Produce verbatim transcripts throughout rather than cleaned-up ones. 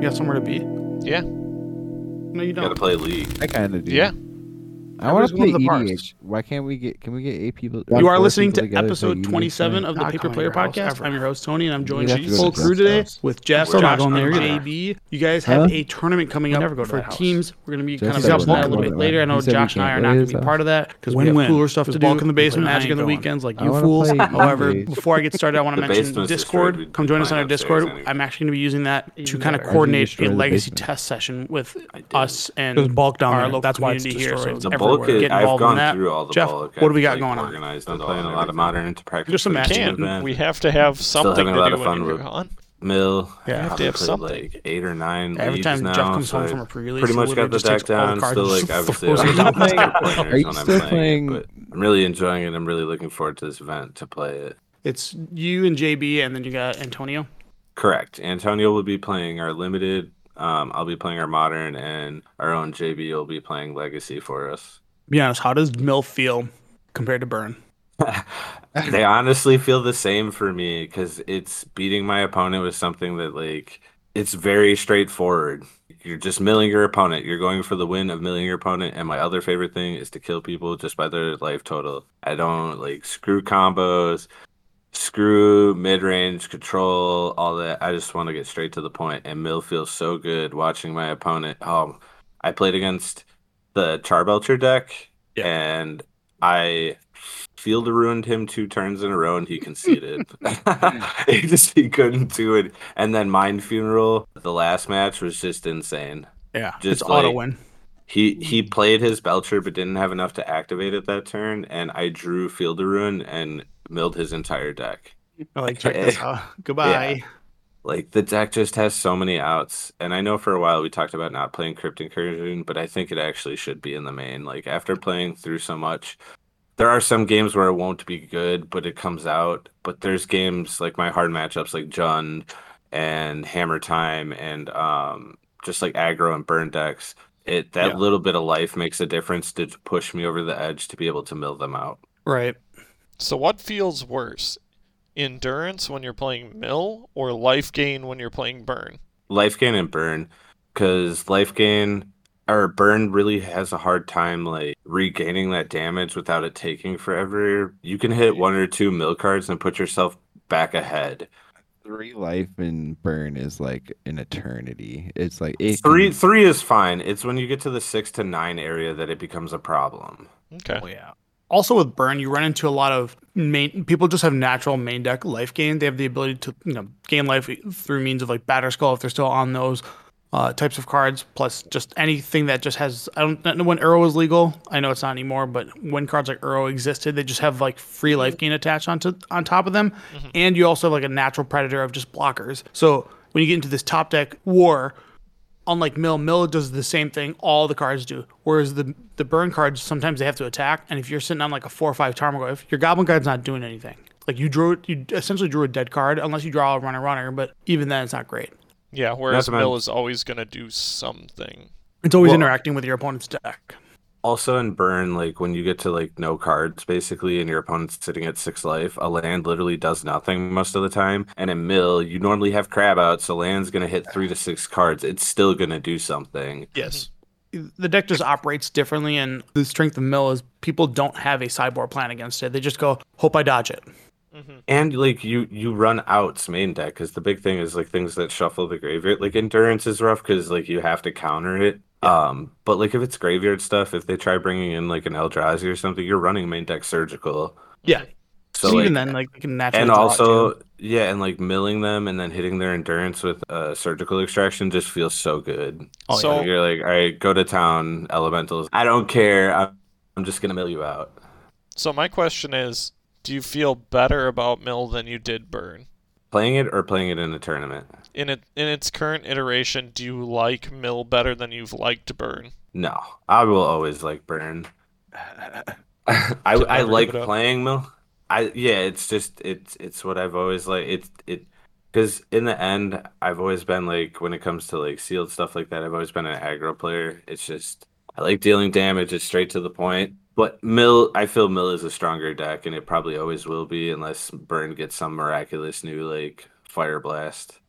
got somewhere to be? Yeah. No, you don't. Gotta play League. I kind of do. Yeah. I want to play Everyone's going to the E D H. Why can't we get? Can we get eight people? You are four listening people to together episode play E D H twenty-seven tonight? of the Not Paper coming Player to your house Podcast. ever. I'm your host, Tony, and I'm joined You'd by have to go full to crew Jeff's today house. with Jeff, Still not Josh, going there and either. J B. You guys have Huh? a tournament coming We up never go to for that house. teams. We're going to be Jeff kind of said discussing that a we're little not bit going later. I to- know he said we Josh and I can't are go not to going his to be house. part of that because we have Win-win. cooler stuff to There's do. bulk in the basement, Magic I ain't on the going. weekends like I you wanna fools. play However, E D H. before I get started, I want to The mention basement's destroyed. Discord. We'd Come be join us on playing our upstairs Discord. anyway. I'm actually going to be using that to Even kind of better. coordinate destroy a the legacy basement? test session with I did. us and There's bulk down our there. local That's why it's community here. So destroyed. it's The everywhere. bulk is, Get I've involved in gone that. through all the Jeff, bulk. what do we got I've, like, going on? Organized. I'm playing a lot of Modern into practice. Just some for the matches. team Can event. we have to have something having a to lot do of when fun you're with- gone? Mill. Yeah. I've Have to have played, something. like eight or nine Every leagues time now, Jeff comes so home I from a pre-release, pretty he much literally got the just takes deck all the down. cards Still, and like just obviously, throws I'm them not down. playing players Are you when I'm still playing, playing- it, but I'm really enjoying it. I'm really looking forward to this event to play it. It's you and J B, and then you got Antonio. Correct. Antonio will be playing our limited. Um, I'll be playing our modern, and our own J B will be playing legacy for us. Be honest, how does Mill feel compared to Burn? They honestly feel the same for me because it's beating my opponent with something that like it's very straightforward. You're just milling your opponent. You're going for the win of milling your opponent. And my other favorite thing is to kill people just by their life total. I don't like screw combos, screw mid-range control, all that. I just want to get straight to the point. And Mill feels so good watching my opponent. Oh, I played against the Charbelcher deck, Yeah. and I field ruined him two turns in a row, and he conceded. he just he couldn't do it. And then Mind Funeral, the last match was just insane. Yeah, Just it's auto like- win. He he played his Belcher but didn't have enough to activate it that turn, and I drew Field of Ruin and milled his entire deck. I like check this out. Goodbye. Like the deck just has so many outs, and I know for a while we talked about not playing Crypt Incursion, but I think it actually should be in the main. Like after playing through so much, there are some games where it won't be good, but it comes out. But there's games like my hard matchups like Jund and Hammer Time and um just like aggro and burn decks. It that Yeah. little bit of life makes a difference to push me over the edge to be able to mill them out. Right. So what feels worse? Endurance when you're playing mill or life gain when you're playing burn? Life gain and burn, because life gain or burn really has a hard time like regaining that damage without it taking forever. You can hit one or two mill cards and put yourself back ahead. Three life and burn is like an eternity. It's like it Three can- three is fine. It's when you get to the six to nine area that it becomes a problem. Okay. Oh, yeah. Also with Burn, you run into a lot of main people just have natural main deck life gain. They have the ability to you know gain life through means of like Batter Skull if they're still on those uh, types of cards. Plus just anything that just has I don't know when Uro was legal. I know it's not anymore, but when cards like Uro existed, they just have like free life gain attached onto on top of them, and you also have like a natural predator of just blockers. So when you get into this top deck war. Unlike Mill, Mill does the same thing all the cards do. Whereas the the burn cards, sometimes they have to attack. And if you're sitting on like a four or five Tarmogoyf, your Goblin Guard's not doing anything. Like you drew, you essentially drew a dead card, unless you draw a runner runner. But even then, it's not great. Yeah, whereas That's what mill I'm- is always going to do something. It's always Well- interacting with your opponent's deck. Also in burn, like when you get to like no cards basically and your opponent's sitting at six life, a land literally does nothing most of the time. And in mill, you normally have crab out, so land's gonna hit three to six cards. It's still gonna do something. Yes. The deck just operates differently, and the strength of Mill is people don't have a sideboard plan against it. They just go, hope I dodge it. And like you you run outs main deck because the big thing is like things that shuffle the graveyard. Like endurance is rough because like you have to counter it. Um, but like if it's graveyard stuff, if they try bringing in like an Eldrazi or something, you're running main deck surgical. Yeah. So So like, even then, like, you can naturally and draw it, also too. yeah, and like milling them and then hitting their endurance with uh, surgical extraction just feels so good. Oh, So- Like, you're like, all right, go to town, elementals. I don't care. I'm, I'm just gonna mill you out. So my question is, do you feel better about mill than you did burn? Playing it or playing it in a tournament? In it in its current iteration, do you like mill better than you've liked burn? No, I will always like burn. I I never like give it up. playing mill. I yeah, it's just it's it's what I've always like. It's it because in the end, I've always been like when it comes to like sealed stuff like that. I've always been an aggro player. It's just I like dealing damage. It's straight to the point. But mill, I feel mill is a stronger deck, and it probably always will be unless burn gets some miraculous new like fire blast.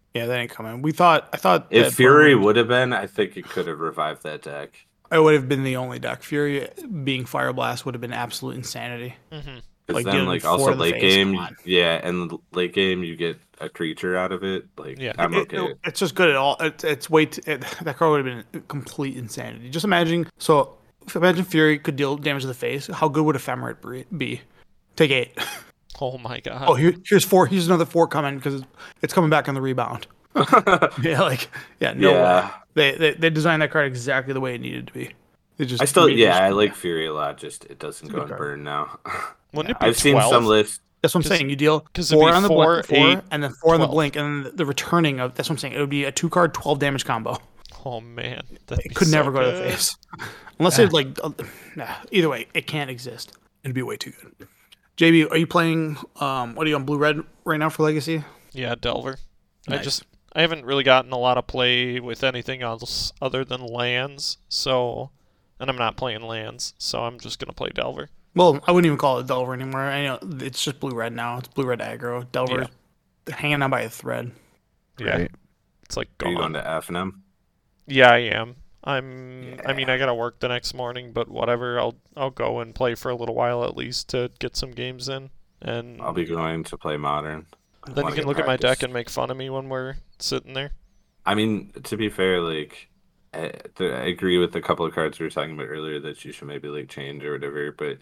Yeah, that ain't coming. We thought I thought If that Fury Burn would have been, I think it could have revived that deck. it would have been the only deck. Fury being Fire Blast would have been absolute insanity. Mm-hmm. Because Like, then, dealing like, four also to the late face, game, come on. yeah, and late game you get a creature out of it. Like, Yeah. I'm It- okay. it- it's just good at all. It's, it's way t- it, that card would have been complete insanity. Just imagine. So if imagine Fury could deal damage to the face. How good would Ephemerate bre- be? Take eight. Oh my god. Oh, here, here's four. Here's another four coming because it's coming back on the rebound. Yeah, like yeah, no Yeah. way. They, they they designed that card exactly the way it needed to be. They just I still, made it yeah, I just- like Fury a lot. Just it doesn't It's a go good in card. burn now. Wouldn't it be I've seen twelve? some lists. That's what I'm 'Cause- saying. You deal 'cause it'd four be on the four, blink, four, eight, and then four on the twelve. blink, and then the returning of. That's what I'm saying. It would be a two card, twelve damage combo. Oh man, that'd It be could so never go to the good. face, unless it like. Uh, nah, either way, it can't exist. It'd be way too good. J B, are you playing? Um, what are you on blue red right now for Legacy? Yeah, Delver. I Nice. just I haven't really gotten a lot of play with anything else other than lands, so and I'm not playing lands, so I'm just gonna play Delver. Well, I wouldn't even call it Delver anymore. I know it's just blue red now. It's blue red aggro. Delver hanging on by a thread. Yeah, Right. it's like Are you gone. going to F N M? Yeah, I am. I'm. I mean, I gotta work the next morning, but whatever. I'll I'll go and play for a little while at least to get some games in, and I'll be going to play Modern. I then you wanna can get look at my deck practice. and make fun of me when we're sitting there. I mean, to be fair, like, I, th- I agree with a couple of cards we were talking about earlier that you should maybe like change or whatever, but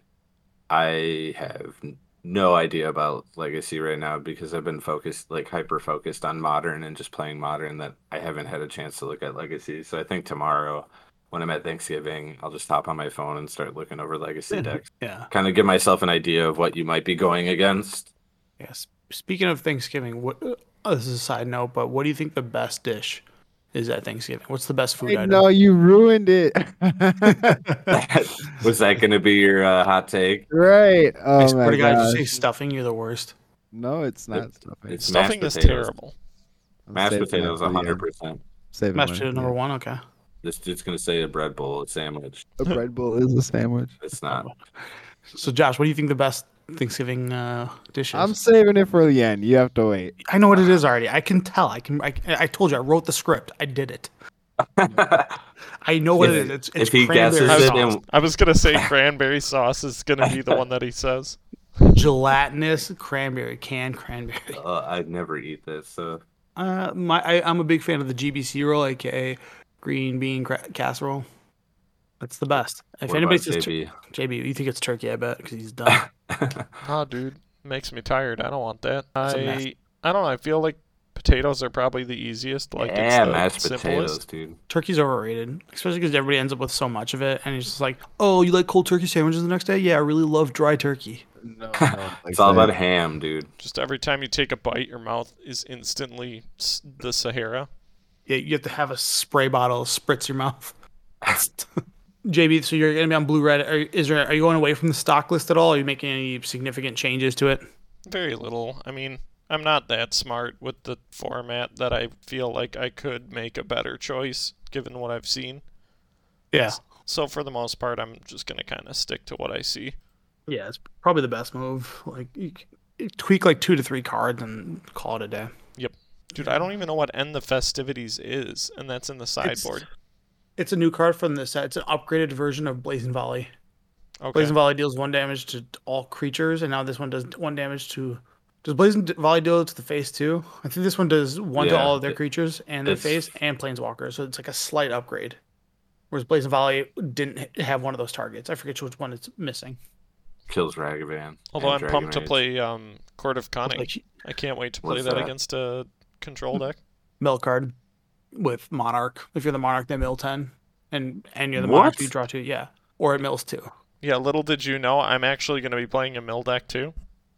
I have n- no idea about Legacy right now because I've been focused, like, hyper focused on Modern and just playing Modern that I haven't had a chance to look at Legacy. So I think tomorrow, when I'm at Thanksgiving, I'll just hop on my phone and start looking over Legacy decks. Yeah. Kind of give myself an idea of what you might be going against. Yes. Speaking of Thanksgiving, what? Oh, this is a side note, but what do you think the best dish is at Thanksgiving? What's the best food I item? know you ruined it. Was that going to be your uh, hot take? Right. I Oh swear my to God, you say gosh. stuffing, you're the worst. No, it's not stuffing. It's Stuffing mashed is potatoes. terrible. I'm Mashed saving potatoes, that for the one hundred end. percent. Saving Mashed one, potato number one, okay. This dude's going to say a bread bowl, a sandwich. A bread bowl is a sandwich. It's not. So, Josh, what do you think the best Thanksgiving uh, dish is? I'm saving it for the end. You have to wait. I know what it is already. I can tell. I can. I, I told you. I wrote the script. I did it. I know what If- it is. It's, it's if he cranberry guesses it sauce. and- I was gonna say cranberry sauce is gonna be the one that he says. Gelatinous cranberry, canned cranberry. Uh, I'd never eat this. So Uh, my I, I'm a big fan of the G B C roll, aka green bean cra- casserole. That's the best. If what anybody about says J B? tur- J B, you think it's turkey? I bet because he's done. Oh, dude, makes me tired. I don't want that. It's a mess. I I don't know. I feel like potatoes are probably the easiest. Like yeah, it's the mashed simplest. potatoes, dude. Turkey's overrated, especially because everybody ends up with so much of it, and it's just like, oh, you like cold turkey sandwiches the next day? Yeah, I really love dry turkey. No, It's all about ham, dude. Just every time you take a bite, your mouth is instantly s- the Sahara. Yeah, you have to have a spray bottle spritz your mouth. J B, so you're gonna be on blue red. Are, is there? Are you going away from the stock list at all? Are you making any significant changes to it? Very little. I mean, I'm not that smart with the format that I feel like I could make a better choice given what I've seen. Yeah, So for the most part, I'm just gonna kind of stick to what I see. yeah, it's probably the best move. Like you, you tweak like two to three cards and call it a day. Dude, I don't even know what End the Festivities is, and that's in the sideboard. It's a new card from the set. It's an upgraded version of Blazing Volley. Okay. Blazing Volley deals one damage to all creatures, and now this one does one damage to. Does Blazing Volley deal to the face too? I think this one does one to Yeah, all of their it- creatures and their it's- face and Planeswalkers, so it's like a slight upgrade. Whereas Blazing Volley didn't h- have one of those targets. I forget which one it's missing. Kills Ragavan. Although I'm and Dragon pumped to Rage. play um, Court of Conning. Like I can't wait to play What's that, that? against a control deck. mill card with Monarch. If you're the Monarch, they mill ten, and and you're the Monarch, What? you draw two. Yeah, or it mills two. Yeah, little did you know, I'm actually going to be playing a mill deck too.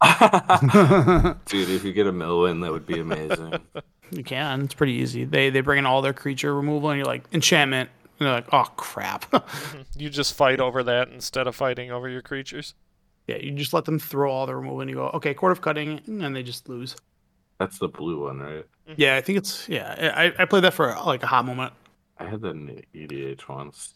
Dude, if you get a mill win, that would be amazing. You can. It's pretty easy. They they bring in all their creature removal, and you're like enchantment. And they're like, oh crap. You just fight over that instead of fighting over your creatures. Yeah, you just let them throw all the removal, and you go, okay, Court of Cutting, and they just lose. That's the blue one, right? Yeah, I think it's yeah. I I played that for like a hot moment. I had that in the E D H once.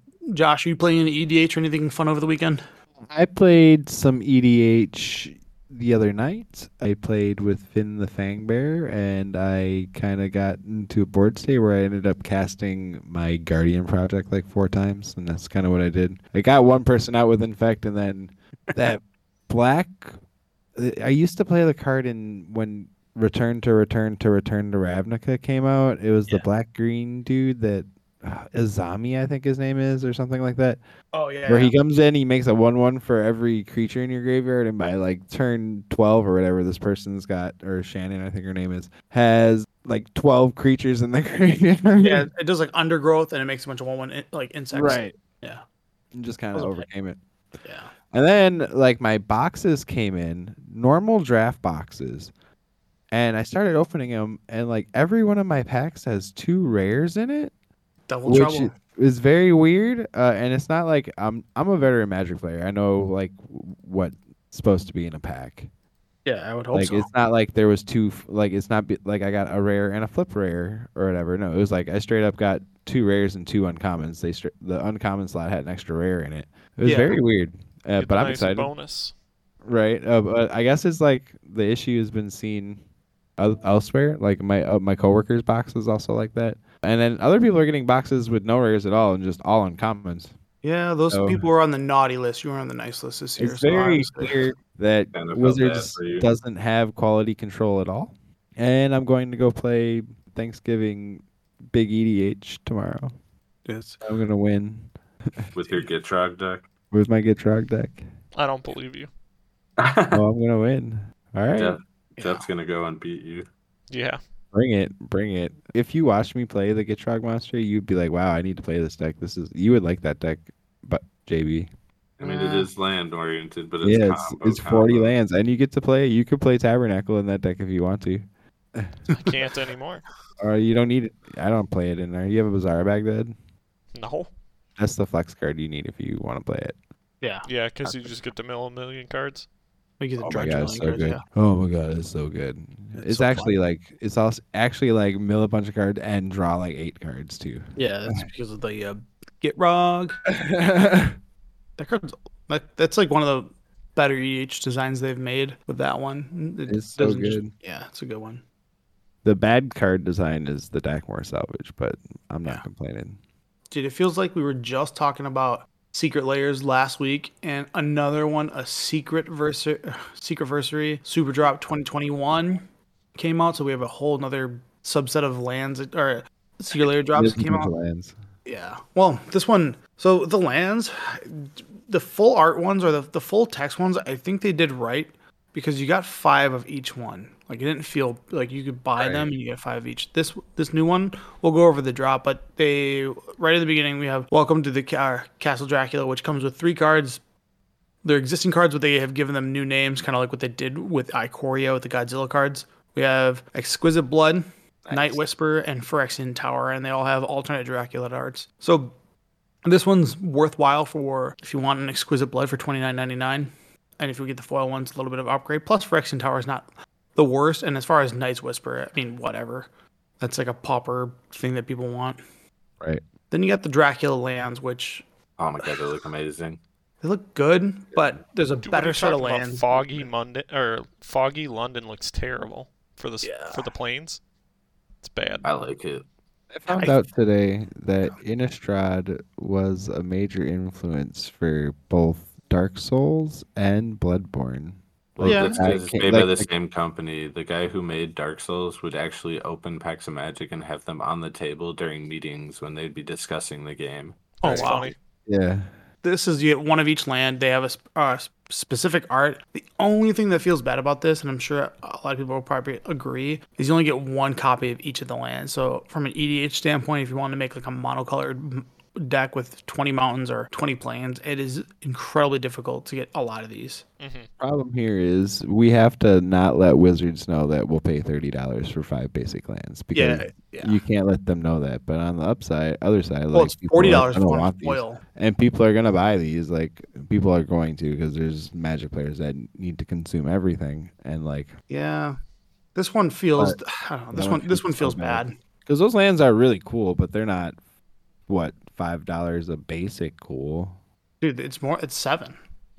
Josh, are you playing any E D H or anything fun over the weekend? I played some E D H the other night I played with Finn the Fangbear, and I kind of got into a board state where I ended up casting my Guardian project like four times, and that's kind of what I did. I got one person out with Infect, and then that black. I used to play the card in when Return to Return to Return to Ravnica came out. It was Yeah. the black green dude that uh, Izami, I think his name is, or something like that. Oh yeah. Where he comes in, he makes a one one for every creature in your graveyard, and by like turn twelve or whatever, this person's got, or Shannon, I think her name is, has like twelve creatures in the graveyard. Yeah, it does like undergrowth and it makes a bunch of one one in, like insects. Right. Yeah. And just kind of Those are overcame it. Yeah. And then like my boxes came in, normal draft boxes, and I started opening them, and like every one of my packs has two rares in it, Double which trouble. is very weird. Uh, and it's not like I'm I'm a veteran Magic player. I know like what's supposed to be in a pack. Yeah, I would hope Like so. it's not like there was two. f- Like it's not be, like I got a rare and a flip rare or whatever. No, it was like I straight up got two rares and two uncommons. They stra- the uncommon slot had an extra rare in it. It was Yeah. very weird. Uh, Get but the I'm nice excited. bonus. Right. Uh, but I guess it's like the issue has been seen el- elsewhere. Like my uh, my coworkers' boxes also like that, and then other people are getting boxes with no rares at all and just all uncommons. Yeah, those So- people were on the naughty list. You were on the nice list this year. It's so I very was- clear that Kinda felt bad Wizards for you. doesn't have quality control at all, and I'm going to go play Thanksgiving Big E D H tomorrow. Yes. I'm gonna win With your Gitrog deck. with my Gitrog deck. I don't believe you. Oh, I'm gonna win. All right. Jeff, Yeah. Jeff's gonna go and beat you. Yeah. Bring it, bring it. If you watched me play the Gitrog monster, you'd be like, "Wow, I need to play this deck. This is you would like that deck." But J B, I mean, Uh, it is land oriented, but it's yeah, it's, combo, it's forty combo. lands, and you get to play. You could play Tabernacle in that deck if you want to, I can't anymore. or you don't need it. I don't play it in there. You have a Bazaar Baghdad. No. That's the flex card you need if you want to play it. Yeah. Yeah, because you just get to mill a million cards. We get the Oh my Dredge god, it's so Million good. cards, Oh my god, it's so good. It's It's so actually fun. like it's also actually like mill a bunch of cards and draw like eight cards too. Yeah, yeah that's because of the uh, Get Rog. That card's that, that's like one of the better E H designs they've made with that one. It It's so doesn't just- good. yeah, it's a good one. The bad card design is the Dakmore salvage, but I'm not Yeah. complaining. Dude, it feels like we were just talking about Secret Layers last week, and another one, a Secret Versa- Secret Versary Super Drop twenty twenty-one came out. So we have a whole another subset of lands that- or Secret Layer drops There's that a came bunch out. of lands. Yeah. Well, this one. So the lands, the full art ones or the the full text ones, I think they did right because you got five of each one. Like it didn't feel like you could buy them Right. and you get five of each. This this new one, we'll go over the drop, but they right at the beginning we have Welcome to the Ca- Castle Dracula, which comes with three cards. They're existing cards, but they have given them new names, kind of like what they did with Ikoria with the Godzilla cards. We have Exquisite Blood, Night Whisper, and Phyrexian Tower, and they all have alternate Dracula arts. So this one's worthwhile for if you want an Exquisite Blood for twenty-nine ninety-nine, and if you get the foil one, it's a little bit of upgrade. Plus, Phyrexian Tower is not the worst, and as far as Night's Whisper, I mean, whatever. That's like a pauper thing that people want. Right. Then you got the Dracula lands, which Oh my god, they look amazing. they look good, but there's a Dude, what are better you set of talking about? lands. Foggy Monday or Foggy London looks terrible for the Yeah. for the planes. It's bad. I like it. I found I- out today that Innistrad was a major influence for both Dark Souls and Bloodborne. Well, Yeah. that's 'cause I it's can't- made by like the the- same company. The guy who made Dark Souls would actually open packs of Magic and have them on the table during meetings when they'd be discussing the game. Oh, That's wow. funny. Yeah. This is you get one of each land. They have a sp- uh, specific art. The only thing that feels bad about this, and I'm sure a lot of people will probably agree, is you only get one copy of each of the lands. So from an E D H standpoint, if you want to make like a monocolored m- deck with twenty mountains or twenty plains, it is incredibly difficult to get a lot of these. hmm Problem here is we have to not let Wizards know that we'll pay thirty dollars for five basic lands because Yeah, yeah. you can't let them know that. But on the upside, other side, well, like it's people forty are dollars gonna for one want these. foil. And people are gonna buy these. Like people are going to because there's Magic players that need to consume everything, and like Yeah, this one feels. But I don't know. This that one. one This feels one so feels bad. bad. because those lands are really cool, but they're not what five dollars a basic cool. Dude, it's more. It's seven.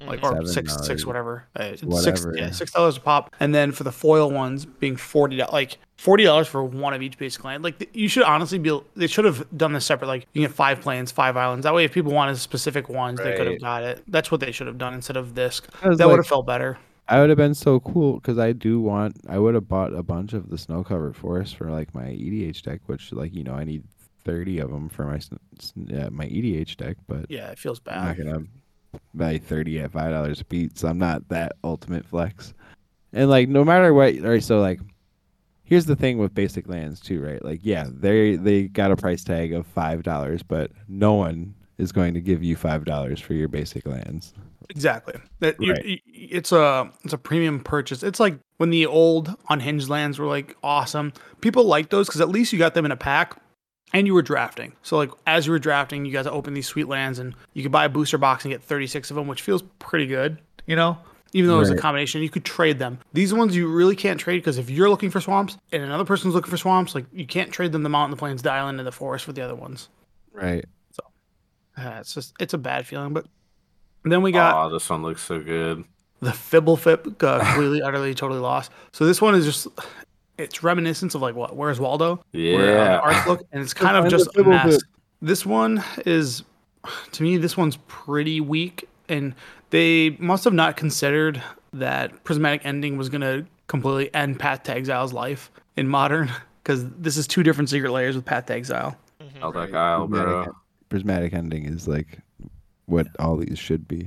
like Mhm. or Seven six six dollars. whatever. Uh, it's six Whatever. yeah six dollars a pop, and then for the foil ones being forty dollars, like forty dollars for one of each basic land. Like th- you should honestly be they should have done this separate. Like you get five planes, five islands. That way, if people wanted specific ones, they could have Right. got it. That's what they should have done instead of this. Because, That would like, have felt better. I would have been so cool because I do want. I would have bought a bunch of the snow covered forest for like my E D H deck, which like you know I need thirty of them for my sn- sn- yeah, my E D H deck, but Yeah, it feels I'm not bad. gonna buy thirty at five dollars a piece. So I'm not that ultimate flex. And like no matter what, all right. So like, here's the thing with basic lands too, right? Like yeah, they they got a price tag of five dollars, but no one is going to give you five dollars for your basic lands. Exactly. That you, Right. you- it's a it's a premium purchase. It's like when the old unhinged lands were like awesome. People like those because at least you got them in a pack, and you were drafting. So like as you were drafting, you got to open these sweet lands, and you could buy a booster box and get thirty-six of them, which feels pretty good. You know, even though it was a Right. combination, you could trade them. These ones you really can't trade because if you're looking for swamps and another person's looking for swamps, like you can't trade them the mountain, the plains, the island, and the forest for the other ones. Right. Uh, it's just it's a bad feeling, but. Then we got Oh, this one looks so good. the Fibblefip uh, completely, utterly, totally lost. So this one is just, it's reminiscent of like what? Where's Waldo? Where uh, Yeah. the arts look, and it's kind of Find just the a mess. Fibblefip. This one is, to me, this one's pretty weak, and they must have not considered that Prismatic Ending was gonna completely end Path to Exile's life in Modern, because this is two different secret layers with Path to Exile. Mhm. Held that Right. Isle, Prismatic, bro. en- prismatic ending is like what all these should be.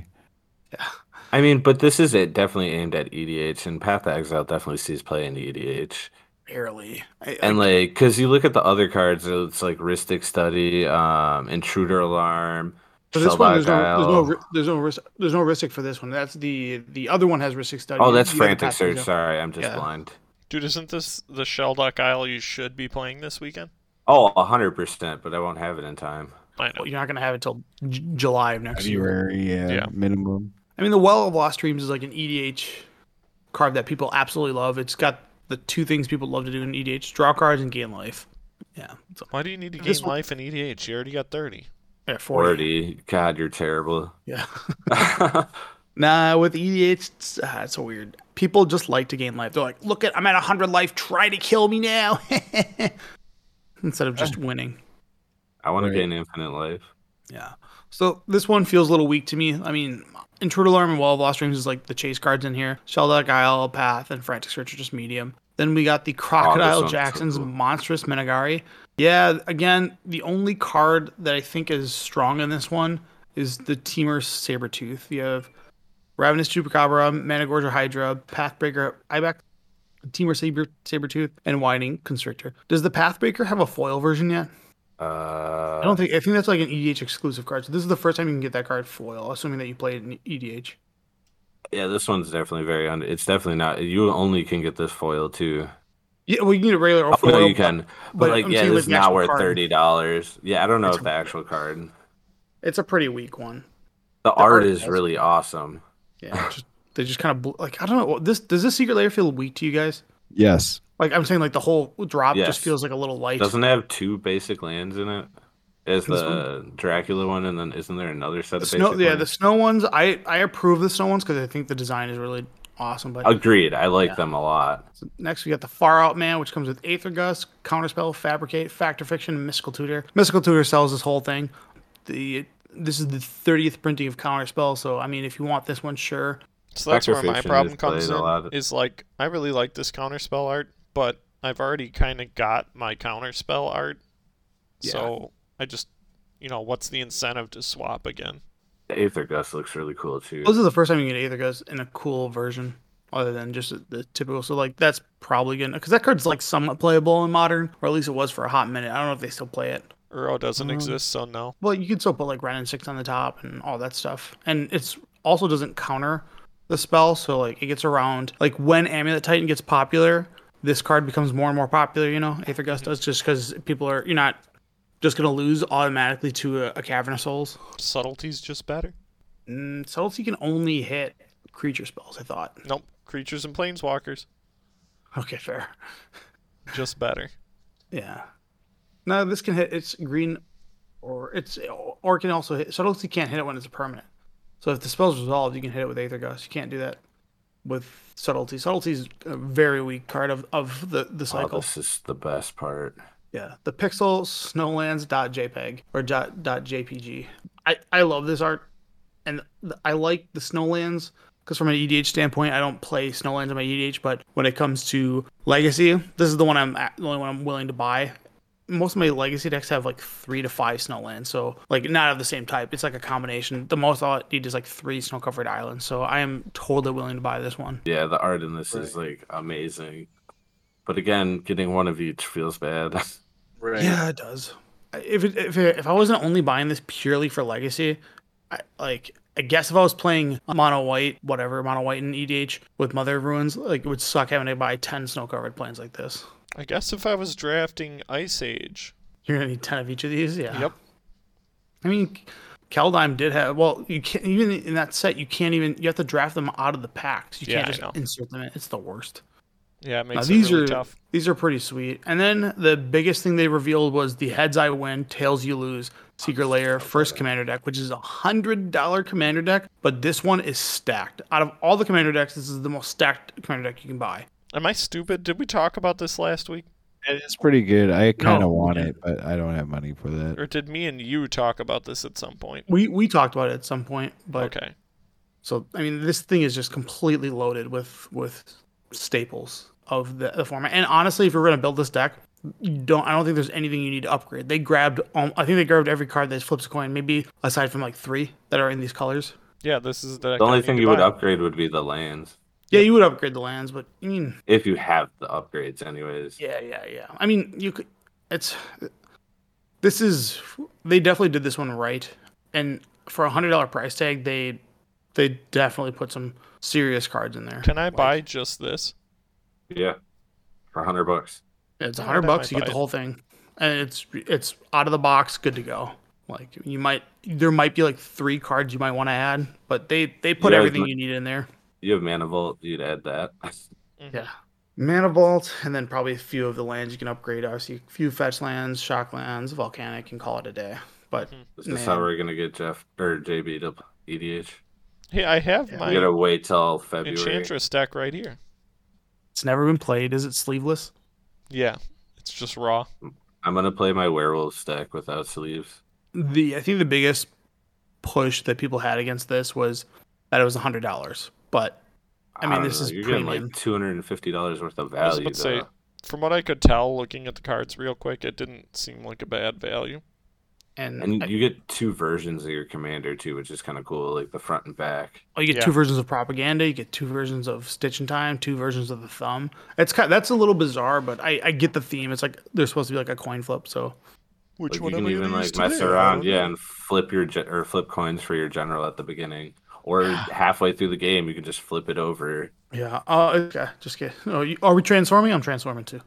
I mean, but this is it definitely aimed at E D H, and Path to Exile definitely sees play in E D H. Barely. I, And I- like, cause you look at the other cards, it's like Ristic Study, um, Intruder Alarm, For this one, there's no, Shellback there's no, Isle. ri- there's no, risk, there's no Ristic for this one. That's the, the other one has Ristic Study. Oh, that's The other Frantic Path to Search. Exile. Sorry, I'm just Yeah. blind. Dude, isn't this the Shellduck Isle you should be playing this weekend? Oh, a hundred percent, but I won't have it in time. I know. Well, you're not gonna have it until J- July of next year. February, yeah, Yeah. minimum. I mean, the Well of Lost Dreams is like an E D H card that people absolutely love. It's got the two things people love to do in E D H: draw cards and gain life. Yeah, so, Why do you need to gain This one- life in E D H? You already got thirty. yeah, forty. Forty. God, you're terrible. Yeah. Nah, with E D H, it's, uh, it's so weird. People just like to gain life. They're like, "Look at, I'm at one hundred life. Try to kill me now," instead of just winning. I want Right. to gain infinite life. Yeah. So this one feels a little weak to me. I mean, Intruder Alarm and Wall of Lost Dreams is like the chase cards in here. Shellduck Isle, Path, and Frantic Search are just medium. Then we got the Crocodile one's so Jackson's cool. Monstrous Menagari. Yeah, again, the only card that I think is strong in this one is the Teamer Sabretooth. You have Ravenous Chupacabra, Managorger Hydra, Pathbreaker Ibex, Teamer Saber Sabretooth, and Whining Constrictor. Does the Pathbreaker have a foil version yet? Uh, I don't think. I think that's like an E D H exclusive card. So this is the first time you can get that card foil, assuming that you played in E D H. Yeah, this one's definitely very under. It's definitely not. You only can get this foil too. Yeah, well, you can get a regular or Oh, foil. no, you can. But, but like, I'm yeah, saying, this like, is the not actual worth card. thirty dollars. Yeah, I don't know It's if a- the actual card. It's a pretty weak one. The, The art art is is- really awesome. Yeah, just, they just kind of like I don't know. This does this secret layer feel weak to you guys? Yes. Like I'm saying, like the whole drop Yes. just feels like a little light. Doesn't it have two basic lands in it? Is This the Dracula one, and then isn't there another set The of snow, basic yeah, the lands? snow ones. I I approve the snow ones because I think the design is really awesome. But Agreed. I like Yeah. them a lot. next we got the Far Out Man, which comes with Aether Gust, Counterspell, Fabricate, Factor Fiction, and Mystical Tutor. Mystical Tutor sells this whole thing. The this is the thirtieth printing of Counterspell, so I mean, if you want this one, sure. So that's where my Sacrifice problem is comes played a in. lot. Is like I really like this counterspell art, but I've already kind of got my counterspell art. Yeah. So I just, you know, what's the incentive to swap again? Aether Gust looks really cool too. This is the first time you get Aether Gust in a cool version, other than just the typical. So like that's probably gonna because that card's like somewhat playable in Modern, or at least it was for a hot minute. I don't know if they still play it. Uro doesn't Um, exist, so no. Well, you can still put like Ren and Six on the top and all that stuff, and it's also doesn't counter the spell, so like it gets around. Like when Amulet Titan gets popular, this card becomes more and more popular. You know, Aether Gust does just because people are you're not just gonna lose automatically to a, a Cavern of Souls. Subtlety's just better. Mm, Subtlety can only hit creature spells. I thought. Nope. Creatures and planeswalkers, Okay, fair. just better. Yeah. No, this can hit. It's green, or it's or it can also hit. Subtlety can't hit it when it's a permanent. So if the spell's resolved, you can hit it with Aether Gust. You can't do that with Subtlety. Subtlety is a very weak card of, of the, the Oh, cycle. this is the best part. Yeah, the Pixel Snowlands.jpg or dot, dot .jpg. I, I love this art, and I like the Snowlands because from an E D H standpoint, I don't play Snowlands on my E D H, but when it comes to Legacy, this is the one I'm the only one I'm willing to buy. Most of my Legacy decks have like three to five Snowlands, so like not of the same type. It's like a combination. The most I'll need is like three snow-covered islands, so I am totally willing to buy this one. Yeah, the art in this is like amazing. But again, getting one of each feels bad. Right. Yeah, it does. If it, if it, if I wasn't only buying this purely for Legacy, I, like I guess if I was playing mono white, whatever mono white in E D H with Mother of Ruins, like it would suck having to buy ten snow covered planes like this. I guess if I was drafting Ice Age. You're gonna need ten of each of these. Yeah. Yep. I mean, Kaldheim did have. Well, you can't even in that set. You can't even. You have to draft them out of the packs. You Yeah, can't I just know. insert them in. It's the worst. Yeah, it Now, makes these it really are tough. these are pretty sweet. And then the biggest thing they revealed was the Heads I Win, Tails You Lose, Secret Lair first commander deck, which is a hundred dollar commander deck. But this one is stacked. Out of all the commander decks, this is the most stacked commander deck you can buy. Am I stupid? Did we talk about this last week? It is pretty good. I kind of No. want it, but I don't have money for that. Or did me and you talk about this at some point? We we talked about it at some point, but Okay. so I mean, this thing is just completely loaded with with staples of the, the format. And honestly, if you're gonna build this deck, you don't. I don't think there's anything you need to upgrade. They grabbed. Um, I think they grabbed every card that flips a coin. Maybe aside from like three that are in these colors. Yeah, this is the deck The only I need thing to you would buy. upgrade would be the lands. Yeah, you would upgrade the lands, but I mean, If you have the upgrades, anyways. yeah, yeah, yeah. I mean, you could. It's. This is. They definitely did this one right, and for a hundred dollar price tag, they, they definitely put some serious cards in there. Can I Like, buy just this? Yeah. For a hundred bucks. It's a Yeah, hundred that bucks. might You get buy the it. whole thing, and it's it's out of the box, good to go. Like you might, there might be like three cards you might want to add, but they they put Yeah, everything but- you need in there. You have Mana Vault, you'd add that. Mhm. Yeah. Mana Vault, and then probably a few of the lands you can upgrade. Obviously, a few fetch lands, shock lands, volcanic, and call it a day. But Is this Man. how we're gonna get Jeff or J B to E D H? Hey, I have Yeah. my We gotta wait till February. Enchantress deck right here. it's never been played. Is it sleeveless? Yeah, it's just raw. I'm gonna play my werewolf deck without sleeves. The I think the biggest push that people had against this was that it was a hundred dollars. But I mean, don't this know, is you're premium. getting like two hundred and fifty dollars worth of I was value. about to say, though. from what I could tell, looking at the cards real quick, it didn't seem like a bad value. and And I- you get two versions of your commander too, which is kind of cool, like the front and back. Oh, you get Yeah. two versions of propaganda. You get two versions of Stitch in Time, two versions of the Thumb. It's kind that's a little bizarre, but I, I get the theme. It's like they're supposed to be like a coin flip. So Which Like, one you am can I even gonna like use mess today? I around, don't yeah, know. and flip your ge- or flip coins for your general at the beginning, or halfway through the game, you can just flip it over. yeah. Uh, okay. Just get. Oh, you, are we transforming? I'm transforming too.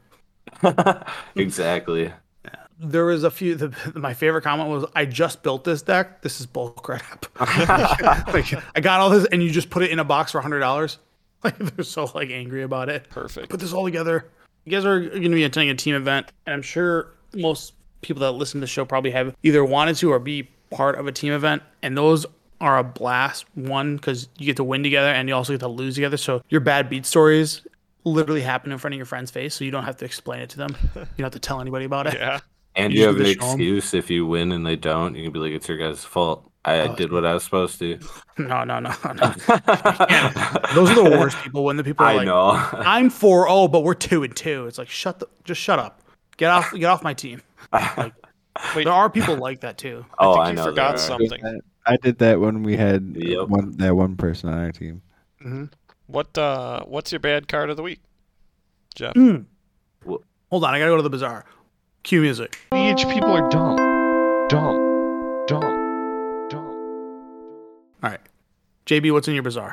Exactly. There was a few. The, my favorite comment was, "I just built this deck. This is bull crap. like, I got all this, and you just put it in a box for a hundred dollars." Like they're so like angry about it. Perfect. Put this all together. You guys are going to be attending a team event, and I'm sure most people that listen to the show probably have either wanted to or be part of a team event, and those are a blast. One, because you get to win together, and you also get to lose together. So your bad beat stories literally happen in front of your friend's face, so you don't have to explain it to them. You don't have to tell anybody about it. Yeah. And You you just have need an to show 'em. excuse if you win and they don't. You can be like, "It's your guys' fault. I Oh, did what I was supposed to." No, no, no, no. Those are the worst people when the people are I like, know. I'm four oh, but we're two and two. It's like shut the, just shut up. Get off, get off my team. Like, Wait. there are people like that too. oh, think I you know. forgot there are. something. I did that when we had Yep. one that one person on our team. Mm-hmm. What uh what's your bad card of the week? Jeff. Mm. Wha- Hold on, I gotta go to the bazaar. Cue music. E D H people are dumb. Dumb. Dumb. Dumb. All right, J B, what's in your bazaar?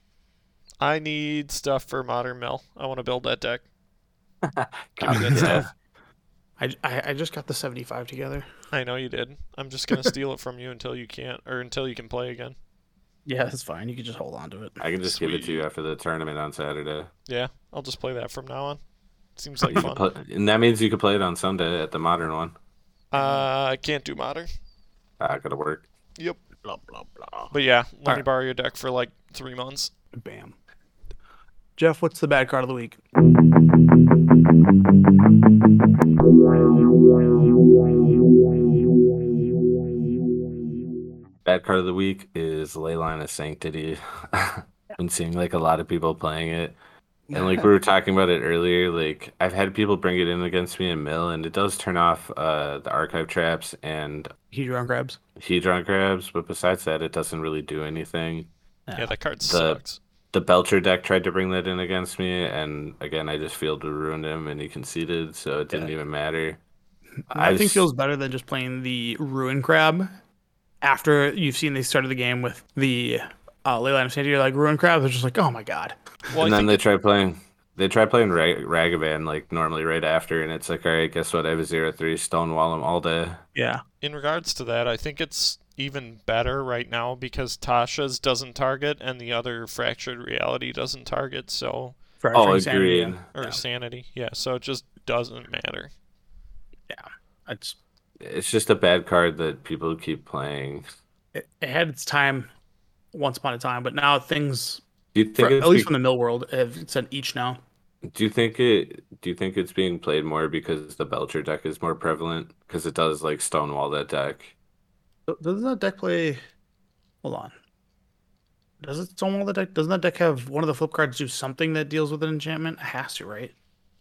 I need stuff for Modern Mill. I want to build that deck. Give me that Yeah. stuff. I, I, I just got the seventy-five together. I know you did. I'm just gonna steal it from you until you can't, or until you can play again. Yeah, that's fine. You can just hold on to it. I can just give it to Sweet. you after the tournament on Saturday. Yeah, I'll just play that from now on. Seems like You can fun. play, and that means you can play it on Sunday at the modern one. Uh, I can't do Modern. Ah, gotta work. Yep. Blah blah blah. But yeah, let me Alright. borrow your deck for like three months. Bam. Jeff, what's the bad card of the week? Bad card of the week is Leyline of Sanctity. I've been seeing like a lot of people playing it. And like we were talking about it earlier, like I've had people bring it in against me in mill, and it does turn off uh, the archive traps and Hedron grabs. Hedron grabs, but besides that, it doesn't really do anything. Yeah, that card The- sucks. The Belcher deck tried to bring that in against me, and again, I just failed to ruin him, and he conceded, so it didn't Yeah. even matter. I think s- feels better than just playing the Ruin Crab. After you've seen they started the game with the uh, Leyline of Sanctity, you're like Ruin Crab. They're just like, oh my god. Well, and I then think they it- try playing. They try playing Rag- Ragavan like normally right after, and it's like, all right, guess what? I have a zero three Stonewall him all day. Yeah. in regards to that, I think it's even better right now because Tasha's doesn't target and the other Fractured Reality doesn't target, so For Oh, for Insanity, agreed. yeah. or Yeah. Sanity. Yeah, so it just doesn't matter. It's It's just a bad card that people keep playing. it, it had its time once upon a time, but now things, Do you think for, it's at least be- from the mill world, have said each now. Do you think it? Do you think it's being played more because the Belcher deck is more prevalent? Because it does like stonewall that deck. Doesn't that deck play? Hold on. Does it stonewall the deck? Doesn't that deck have one of the flip cards do something that deals with an enchantment? It has to, right?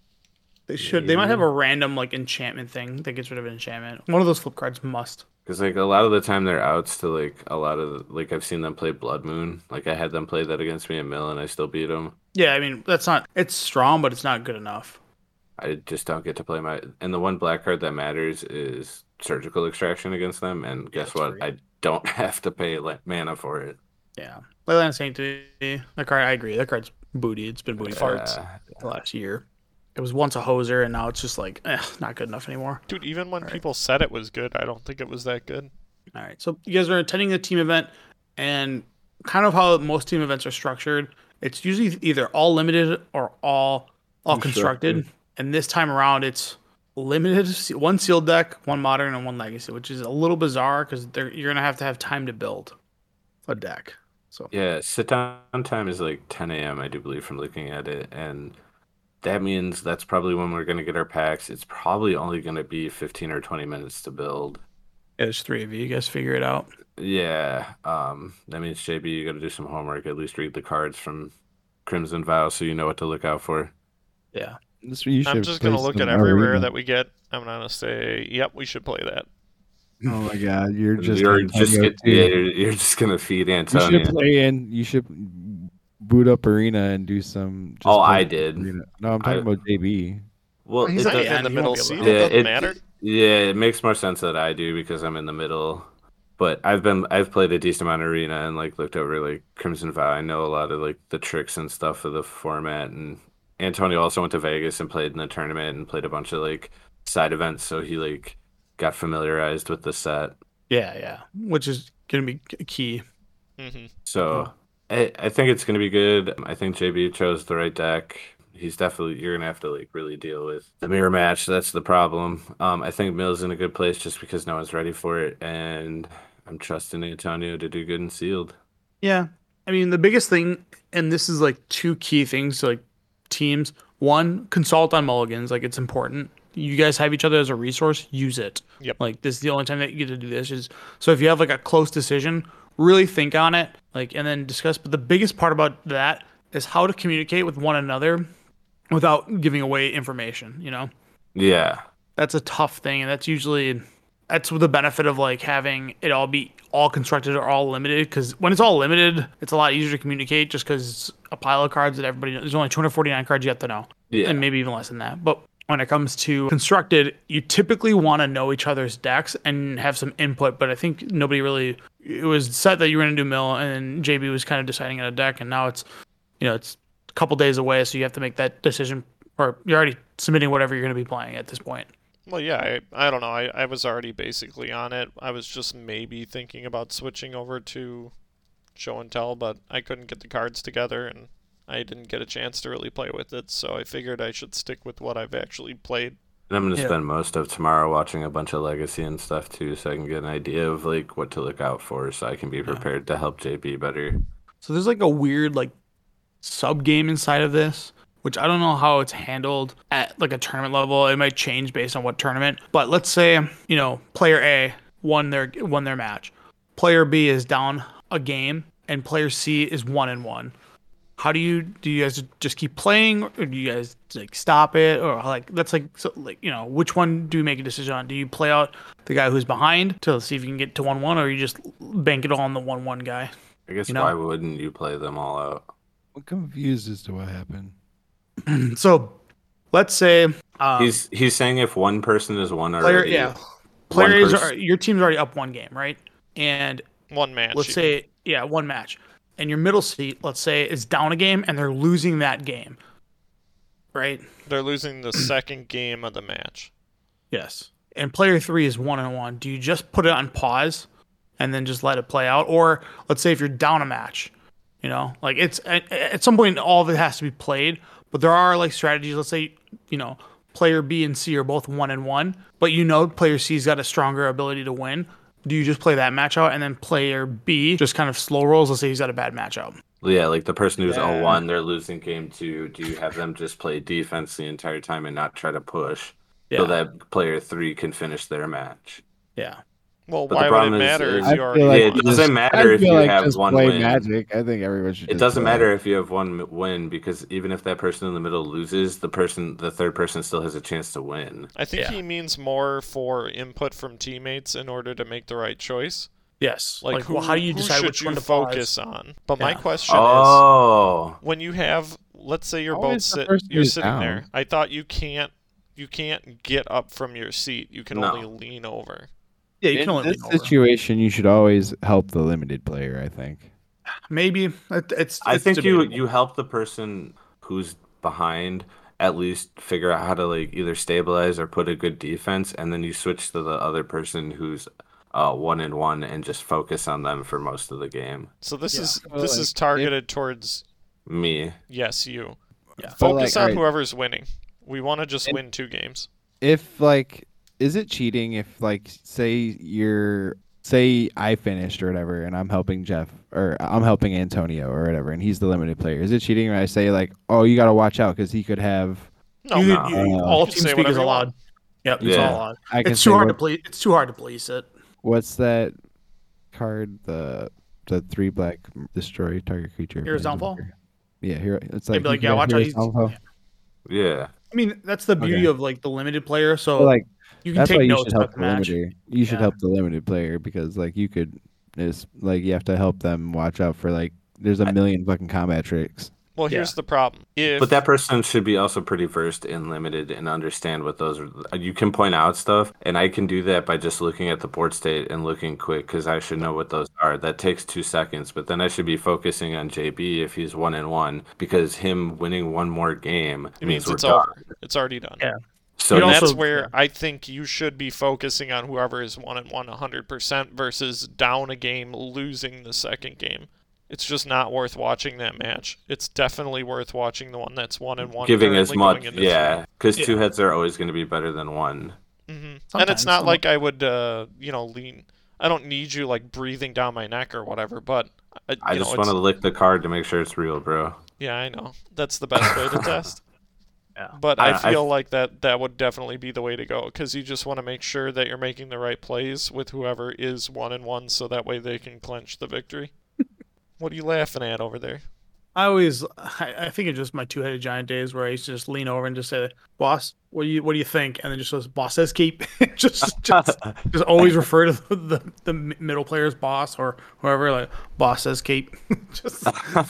They should. They might have a random like enchantment thing that gets rid of an enchantment. One of those flip cards must. Because like a lot of the time they're outs to like a lot of like I've seen them play Blood Moon. Like I had them play that against me in Mill and I still beat them. Yeah, I mean that's not. It's strong, but it's not good enough. I just don't get to play my. And the one black card that matters is Surgical Extraction against them. And guess that's what? free. I don't have to pay like mana for it. Yeah, Leyline Sanctity. That card, I agree. That card's booty. It's been booty for Farts. Uh, the last year. It was once a hoser, and now it's just like, eh, not good enough anymore. Dude, even when Alright. people said it was good, I don't think it was that good. All right. So you guys are attending a team event, and kind of how most team events are structured. It's usually either all limited or all all constructed. Constructed. And this time around, it's limited, one sealed deck, one modern, and one legacy, which is a little bizarre because you're gonna have to have time to build a deck. So Yeah, sit down time is like ten a m, I do believe, from looking at it. And that means that's probably when we're going to get our packs. It's probably only going to be fifteen or twenty minutes to build. yeah, there's three of you. You guys figure it out. Yeah, um, that means J B, you got to do some homework. At least read the cards from Crimson Vow so you know what to look out for. Yeah. This- you I'm should just play gonna look some at every rare Arena. that we get. I'm gonna say, yep, we should play that. Oh my god, you're just you're just Antonio, get, too. yeah, you're, you're just gonna feed You Antonio. should play in. You should boot up Arena and do some. just Oh, play I did. Arena. No, I'm talking I- about J B. Well, He's it not does- Yeah, in the he middle won't be able seat, to- it yeah, doesn't it, matter. yeah, it makes more sense that I do because I'm in the middle. But I've been I've played a decent amount of Arena and like looked over like Crimson Vow. I know a lot of like the tricks and stuff of the format. And Antonio also went to Vegas and played in the tournament and played a bunch of like side events, so he like got familiarized with the set. Yeah, yeah. Which is gonna be k- key. hmm So I, I think it's gonna be good. I think J B chose the right deck. He's definitely you're gonna have to like really deal with the mirror match. That's the problem. Um, I think Mill's in a good place just because no one's ready for it, and I'm trusting Antonio to do good and sealed. Yeah. I mean, the biggest thing, and this is like two key things to like teams. One, consult on mulligans. Like, it's important. You guys have each other as a resource, use it. Yep. Like, this is the only time that you get to do this. Is so if you have like a close decision, really think on it, like, and then discuss. But the biggest part about that is how to communicate with one another without giving away information, you know? Yeah, That's a tough thing, and that's usually that's the benefit of like having it all be all constructed or all limited, because when it's all limited, it's a lot easier to communicate just because it's a pile of cards that everybody knows. There's only two hundred forty-nine cards you have to know, yeah, and maybe even less than that. But when it comes to constructed, you typically want to know each other's decks and have some input, but I think nobody really, it was set that you were going to do mill, and J B was kind of deciding on a deck, and now it's, you know, it's a couple days away, so you have to make that decision, or you're already submitting whatever you're going to be playing at this point. Well, yeah, I, I don't know. I, I was already basically on it. I was just maybe thinking about switching over to show and tell, but I couldn't get the cards together, and I didn't get a chance to really play with it, so I figured I should stick with what I've actually played. And I'm gonna Yeah. spend most of tomorrow watching a bunch of Legacy and stuff too, so I can get an idea of like what to look out for, so I can be prepared to help J B better. So there's like a weird like sub game inside of this, which I don't know how it's handled at like a tournament level. It might change based on what tournament. But let's say, you know, player A won their won their match. Player B is down a game and player C is one and one. How do you do you guys just keep playing, or do you guys like stop it, or like that's like so like you know which one do you make a decision on? Do you play out the guy who's behind to see if you can get to one one, or you just bank it all on the one one guy? I guess You know? why wouldn't you play them all out? I'm confused as to what happened. So let's say um, He's he's saying if one person is one player already, yeah one player is person- your team's already up one game, right? And One match. let's you- say yeah one match, and your middle seat, let's say, is down a game and they're losing that game, right? they're losing the second game of the match. Yes. And player three is one and one. Do you just put it on pause and then just let it play out? Or let's say if you're down a match, you know, like it's at, at some point all of it has to be played, but there are like strategies. Let's say, you know, player B and C are both one and one, but you know player C's got a stronger ability to win. Do you just play that match out and then player B just kind of slow rolls? Let's say he's got a bad match out. yeah, like the person who's Yeah. oh one, they're losing game two. Do you have them just play defense the entire time and not try to push so Yeah. that player three can finish their match? Yeah. Well, But the why would it problem is, matter uh, if I you feel already like Yeah, won? it doesn't just- matter I if feel you like have just one play win. Magic. I think everyone should. It just doesn't play. matter if you have one m- win because even if that person in the middle loses, the person, the third person, still has a chance to win. I think Yeah. he means more for input from teammates in order to make the right choice. Yes. Like, Like, who, well, how do you who decide should which you one to focus pause? on? But my Yeah. question is, Oh, when you have, let's say you're How both is the sit, person you're who's sitting down? there. I thought you can't, you can't get up from your seat. You can No. only lean over. Yeah, you In can only this lean over. situation, you should always help the limited player. I think. Maybe it, it's. I it's think you debatable. you help the person who's behind at least figure out how to like either stabilize or put a good defense, and then you switch to the other person who's uh one and one and just focus on them for most of the game. So this Yeah. is Well, this like, is targeted towards Me, yes, you. Yeah. But, Focus like, on alright. whoever's winning. We want to just And- win two games. If like, is it cheating if like, say you're, say I finished or whatever, and I'm helping Jeff or I'm helping Antonio or whatever, and he's the limited player? Is it cheating when I say like, oh, you got to watch out because he could have? No, You, no. you- Uh, all You can team say speak whatever is you want. allowed. Yep, it's Yeah. all allowed. I can It's say too hard what- to police. It's too hard to police it. What's that card? The the three black destroy target creature. Hero's Downfall? Yeah, here it's They'd like be you like, can yeah, have watch out, Hero's he's- Downfall. yeah. I mean, that's the beauty Okay. of like the limited player. So But, like you can that's why take you notes should help about the the match. limited. You should Yeah. help the limited player because like you could, it's like you have to help them watch out for like there's a million fucking combat tricks. Well, Yeah. here's the problem. If But that person should be also pretty versed in limited and understand what those are. You can point out stuff, and I can do that by just looking at the board state and looking quick because I should know what those are. That takes two seconds, but then I should be focusing on J B if he's one and one because him winning one more game it means means we're it's done. over. It's already done. Yeah. So You'd And you- that's also- where yeah. I think you should be focusing on whoever is one and one one hundred percent versus down a game, losing the second game. It's just not worth watching that match. It's definitely worth watching the one that's one and one. giving as currently much, going into yeah, because Yeah. two heads are always going to be better than one. hmm And Sometimes, it's not some- like I would, uh, you know, lean. I don't need you like breathing down my neck or whatever. But uh, I you just know, want to it's- lick the card to make sure it's real, bro. Yeah, I know. That's the best way to test. Yeah. But I, I- I- feel like that that would definitely be the way to go because you just want to make sure that you're making the right plays with whoever is one and one, so that way they can clinch the victory. What are you laughing at over there? I always, I, I think it's just my two-headed giant days where I used to just lean over and just say, "Boss, what do you what do you think?" And then just says, "Boss says keep." just, just, just always refer to the, the the middle player's boss or whoever. Like, boss says keep. just,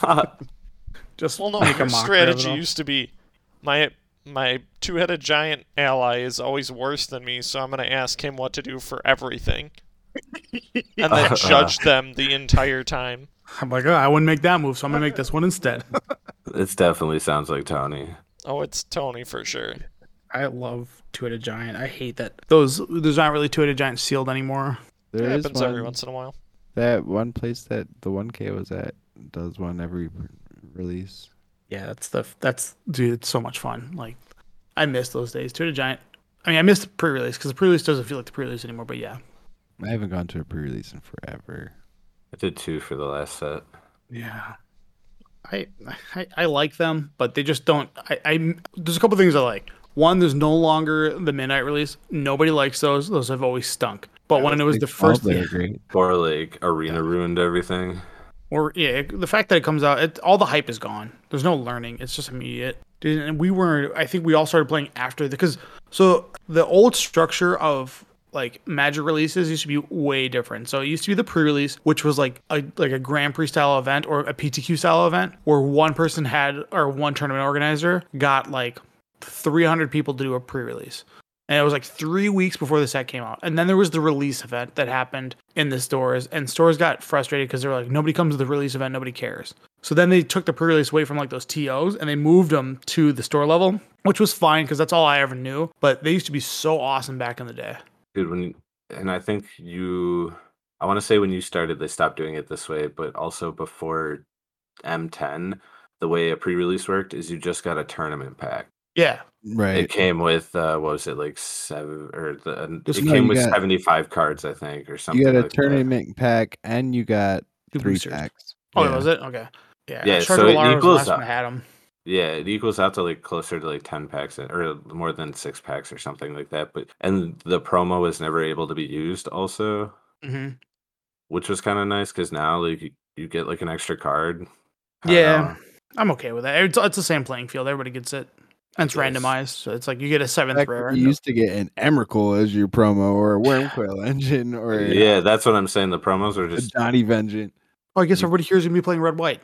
just Well, no, make a your mockery of it strategy all. used to be my my two-headed giant ally is always worse than me, so I'm gonna ask him what to do for everything, and then judge them the entire time. I'm like, oh, I wouldn't make that move, so I'm gonna make this one instead. It definitely sounds like Tony. Oh, it's Tony for sure. I love two-headed giant. I hate that those there's not really two-headed giant sealed anymore. There It is happens one, every once in a while. that one place that the one K was at does one every r- release. Yeah, that's the that's dude. It's so much fun. Like, I miss those days. Two-headed giant. I mean, I missed the pre-release because the pre-release doesn't feel like the pre-release anymore. But yeah, I haven't gone to a pre-release in forever. I did two for the last set. yeah. I, I I like them, but they just don't. I, I there's a couple things I like. One, there's no longer the midnight release. Nobody likes those. Those have always stunk. But when it was the first, they're great. Or like Arena Yeah. ruined everything. or yeah, the fact that it comes out, it, all the hype is gone. There's no learning. It's just immediate. Dude, and we were. I think we all started playing after because so the old structure of like Magic releases used to be way different. So it used to be the pre-release, which was like a like a Grand Prix style event or a P T Q style event, where one person had or one tournament organizer got like three hundred people to do a pre-release. And it was like three weeks before the set came out. And then there was the release event that happened in the stores. And stores got frustrated because they were like, nobody comes to the release event, nobody cares. So then they took the pre-release away from like those T Os and they moved them to the store level, which was fine because that's all I ever knew. But they used to be so awesome back in the day. Dude, when you, and I think you, I want to say when you started, they stopped doing it this way, but also before M ten, the way a pre-release worked is you just got a tournament pack. Yeah. Right. It came with uh, what was it like seven or the Just it no, came you with got- seventy-five cards, I think, or something. You got a like that. tournament pack and you got Two three boosters. packs. Oh, Yeah. was it? Okay. Yeah. Yeah, Shark so of it Alara was the equals last one up. that had them. Yeah, it equals out to like closer to like ten packs or more than six packs or something like that. But and the promo was never able to be used also, hmm which was kind of nice because now like you, you get like an extra card. I don't Yeah. know. I'm okay with that. It's, it's the same playing field. Everybody gets it. And it's Yes. randomized. So it's like you get a In seventh fact, rare. you used to get an Emrakul as your promo or a Wormcoil engine or a, Yeah, that's what I'm saying. The promos are a just Johnny Vengeance. Oh, I guess you- everybody here is going to be playing red white.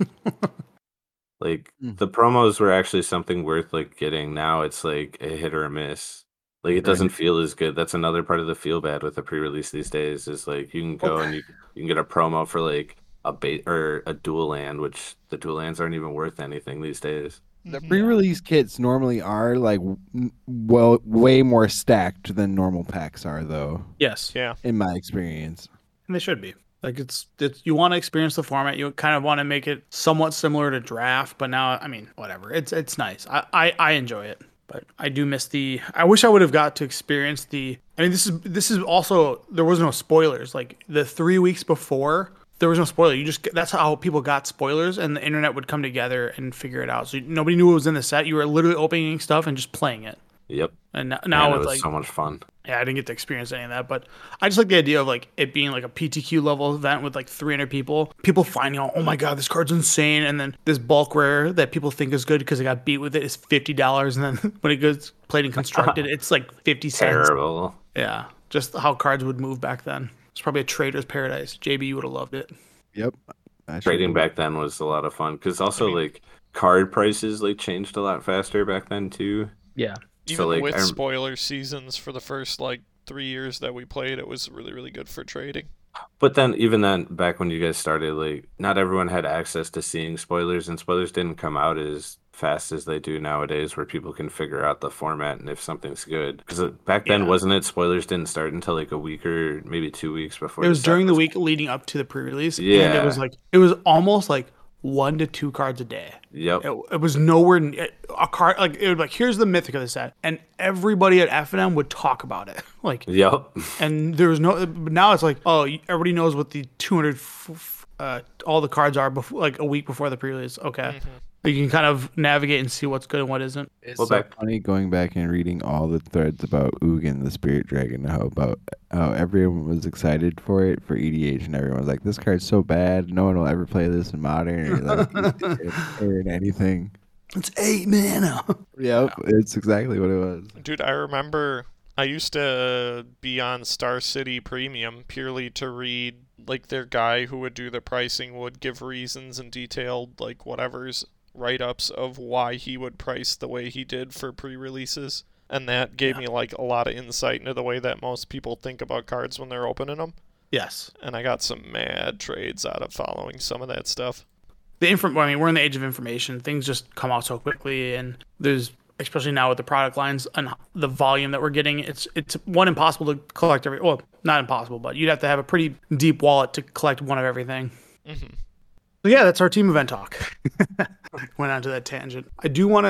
like Mm. the promos were actually something worth like getting. Now it's like a hit or a miss. Like it Right. doesn't feel as good. That's another part of the feel bad with the pre-release these days. Is like you can go Well- and you you can get a promo for like a bait or a dual land, which the dual lands aren't even worth anything these days. The Mhm. pre-release kits normally are like w- well way more stacked than normal packs are, though. Yes. Yeah. In my experience, And they should be. Like it's, it's you want to experience the format. You kind of want to make it somewhat similar to draft, but now I mean, whatever. It's it's nice. I, I, I enjoy it. But I do miss the I wish I would have got to experience the I mean this is this is also there was no spoilers. Like the three weeks before there was no spoiler. You just that's how people got spoilers and the internet would come together and figure it out. So nobody knew what was in the set. You were literally opening stuff and just playing it. Yep. And now, Man, now it with was like so much fun. yeah, I didn't get to experience any of that, but I just like the idea of like it being like a P T Q level event with like three hundred people. People finding out, oh my god, this card's insane, and then this bulk rare that people think is good because they got beat with it is fifty dollars, and then when it goes played and constructed, it's like fifty cents. Terrible. Yeah, just how cards would move back then. It's probably a trader's paradise. J B, you would have loved it. yep. I Trading should- back then was a lot of fun because also like card prices like changed a lot faster back then too. Yeah, Even So, like, with I rem- spoiler seasons for the first like three years that we played, it was really, really good for trading. But then, even then, back when you guys started, like, not everyone had access to seeing spoilers, and spoilers didn't come out as fast as they do nowadays, where people can figure out the format and if something's good. Because back then, Yeah. wasn't it? Spoilers didn't start until like a week or maybe two weeks before. it was set during the week leading up to the pre-release. and it Yeah. was like it was almost like one to two cards a day. Yep. It, it was nowhere n- a card like it would be like here's the mythic of the set, and everybody at F N M would talk about it. Like, Yep. and there was no. But now it's like, oh, you- everybody knows what the two hundred, f- f- uh, all the cards are before, like a week before the pre-release. Okay, you can kind of navigate and see what's good and what isn't. It's Well, so back- funny going back and reading all the threads about Ugin the Spirit Dragon. How about how everyone was excited for it for E D H, and everyone was like, "This card's so bad, no one will ever play this in Modern or like or in anything." It's eight mana. Yep, it's exactly what it was. Dude, I remember I used to be on Star City Premium purely to read, like, their guy who would do the pricing would give reasons and detailed, like, whatever's write-ups of why he would price the way he did for pre-releases. And that gave me, like, a lot of insight into the way that most people think about cards when they're opening them. Yes, And I got some mad trades out of following some of that stuff. the inform. I mean, we're in the age of information. Things just come out so quickly, and there's especially now with the product lines and the volume that we're getting. It's it's one impossible to collect every. Well, not impossible, but you'd have to have a pretty deep wallet to collect one of everything. hmm So yeah, that's our team event talk. Went on to that tangent. I do want to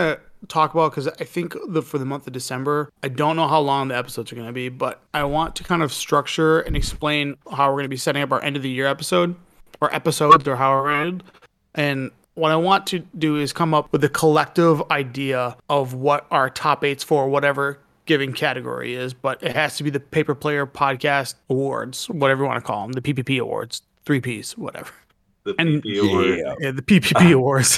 talk about because I think the for the month of December, I don't know how long the episodes are going to be, but I want to kind of structure and explain how we're going to be setting up our end of the year episode or episodes or however it. And what I want to do is come up with a collective idea of what our top eights for whatever given category is, but it has to be the Paper Player Podcast Awards, whatever you want to call them, the P P P Awards, three Ps, whatever. The And- P P award. Yeah. Yeah, the P P P Awards.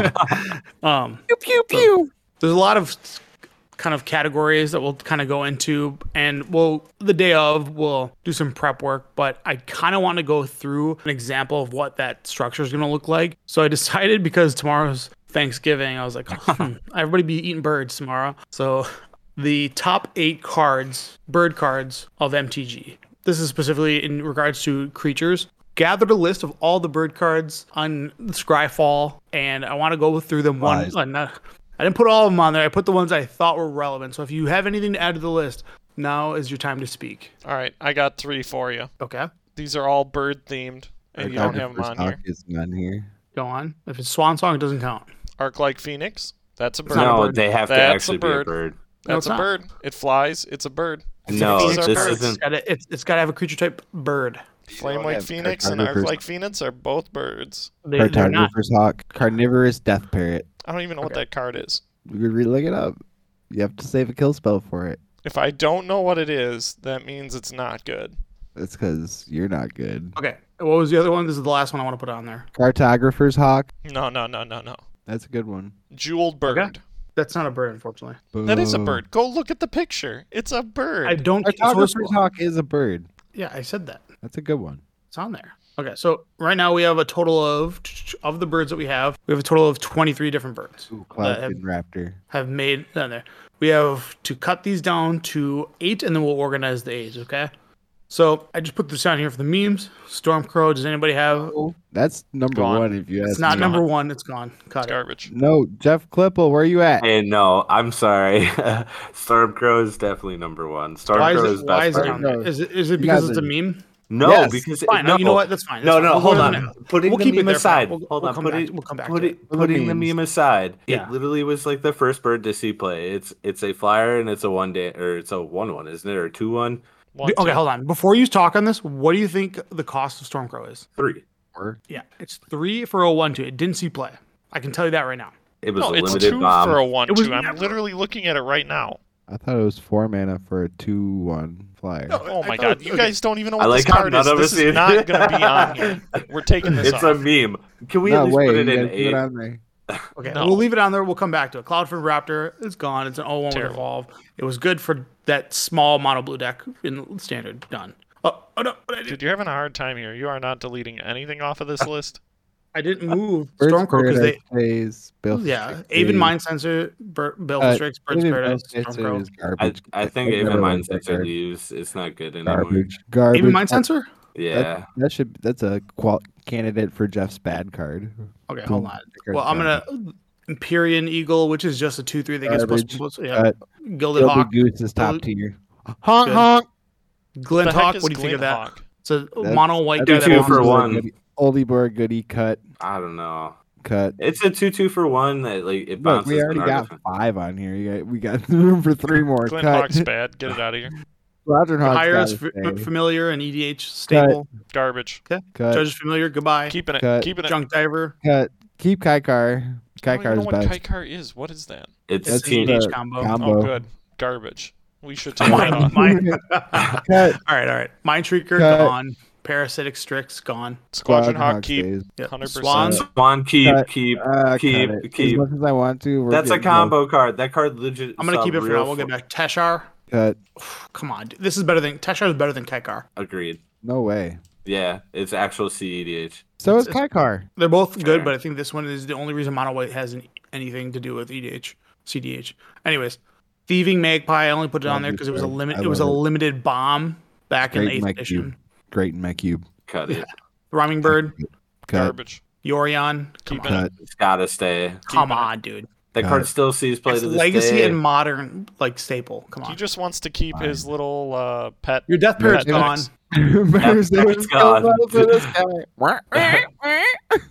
um, Pew pew pew. there's a lot of kind of categories that we'll kind of go into, and we'll the day of we'll do some prep work, but I kind of want to go through an example of what that structure is going to look like. So I decided, because tomorrow's Thanksgiving, I was like, hmm, everybody be eating birds tomorrow. So the top eight cards, bird cards of M T G. This is specifically in regards to creatures. Gathered a list of all the bird cards on Scryfall, and I want to go through them one. Lies. Uh, not, I didn't put all of them on there. I put the ones I thought were relevant. So if you have anything to add to the list, now is your time to speak. All right, I got three for you. Okay, These are all bird themed, and you don't have them on here. Is on here. go on. If it's Swan Song, it doesn't count. Arc like Phoenix. That's a bird. not a No, bird. they have to That's a actually be a bird. bird. No, That's it's a not. bird. It flies. It's a bird. No, These are this birds. It's isn't. gotta, it's, it's got to have a creature type bird. Flame don't like have Phoenix and Arc cartographers. like Phoenix are both birds. They, they're not. Cartographer's hawk, carnivorous death parrot. I don't even know what Okay. that card is. You could re look it up. You have to save a kill spell for it. If I don't know what it is, that means it's not good. That's because you're not good. Okay, what was the other one? This is the last one I want to put on there. Cartographer's hawk. No, no, no, no, no. That's a good one. Jeweled bird. Okay. That's not a bird, unfortunately. That is a Boo. bird. Go look at the picture. It's a bird. I don't. so Cartographer's it's- hawk is a bird. yeah, I said that. That's a good one. It's on there. Okay, so right now we have a total of of the birds that we have. We have a total of twenty-three different birds Ooh, that have, Cloudfin raptor. have made on there. We have to cut these down to eight, and then we'll organize the eight. Okay. So I just put this down here for the memes. Stormcrow. Does anybody have? That's number Gone. one if you ask It's not me. number one. It's gone. Cut It's it. garbage. No, Jeff Klippel, where you at? Hey, no, I'm sorry. Stormcrow is definitely number one. Why Stormcrow is is it? Why best is it bird. on there? Is it? Is it You because guys it's a are- meme? No, Yes. because Fine. no, You know what? That's fine. That's No, fine. no, We'll hold go to on. the next- Putting We'll the keep it meme there for now. aside. We'll- hold we'll on. come Put back- it, we'll come back put to it, it. The putting the memes. meme aside. Yeah. It literally was like the first bird to see play. It's it's a flyer and it's a one day or it's a one one, isn't it? Or two one? One, Okay, two. hold on. Before you talk on this, what do you think the cost of Stormcrow is? Three. Yeah, it's three for a one two. It didn't see play. I can tell you that right now. It was No, a it's limited two bomb. for a one It was two. I'm never- literally looking at it right now. I thought it was four mana for a two one flyer. No. Oh I my thought- god, you okay. guys don't even know I what like this how card none is. of This us is even- not going to be on here. We're taking this It's off. a meme. Can we no at least way, put you it in guys put it eight? on there. Okay, No. we'll leave it on there. We'll come back to it. Cloudfin Raptor is gone. It's an oh one with Terrible. Evolve. It was good for that small mono blue deck in standard. Done. Oh, oh no, what I did? Dude, you're having a hard time here. You are not deleting anything off of this list. I didn't move Birds Stormcrow because they. Plays, Bill Yeah, Aven Mind Sensor, Bur- Bill Uh, Strix, Bird's Paradise, Stormcrow. I, garbage. I think I've even never mine liked that sensor card. leaves. It's not good anymore. Garbage. Garbage. Aven Mind Sensor? Yeah. That should. That's a qual- candidate for Jeff's bad card. Okay, Boom. hold on. That Well, I'm card's gonna Empyrean Eagle, which is just a two three that gets plus Garbage. plus. Yeah, Uh, Gilded Gilded Hawk, Goose is top Gilded- tier. Honk Good. honk. Glint the heck Hawk. is What do you think of that? Glinthawk? It's a That- mono white that's guy a that two for belongs- one. Goodie, oldie board goodie cut I don't know. cut. It's a two two for one that like it Look, bounces. we already an got artifact. five on here. You got, we got room for three more. Glint Cut. Hawk's bad. Get it out of here. Roger Hawk's Hires gotta f- stay. familiar and E D H staple. Garbage. Cut. Judge familiar. Goodbye. Keeping it. Cut. Keeping it. Junk diver. Cut. Keep Kaikar. I don't even know Kaikar's what best. Kaikar is. What is that? It's It's That's an E team. D H the combo. combo. Oh, good. Garbage. We should take Mine, that off. mine. Cut. all right, all right. Mind Shrieker Cut. gone. Parasitic Strix gone. Squadron Squadron Hawk Hawk keep. stays. Yep. one hundred percent. Swans. Swan keep Cut. keep. Uh, Keep- cut it. keep. As much as I want to. we're That's a getting combo card. That card legit. I'm gonna saw keep it for real now. We'll get fu- back. Teshar. Cut. Come on, dude. This is better than Teshar is better than Kaikar. Agreed. No way. Yeah, it's actual C E D H. So is It's- Kaikar. They're both good, Fair. but I think this one is the only reason Mono White has any, anything to do with E D H, C D H. Anyways, Thieving Magpie. I only put it on there because it was a Lovely limit. card. It was a I love it. limited bomb back in the Great eighth Mech edition. Cube. Great in my cube. Cut it. Thrumming Bird, Cut. Garbage. Yorion. Come Keep on, it. Cut. It's gotta stay. come Keeping it. on, dude. That Got card it. still sees play It's to this legacy day. and modern like staple. Come He on. just wants to keep his Fine. little uh, pet. Your Death Parrot's pet gone. decks. Better That's- say that's it's gone. gone for this guy.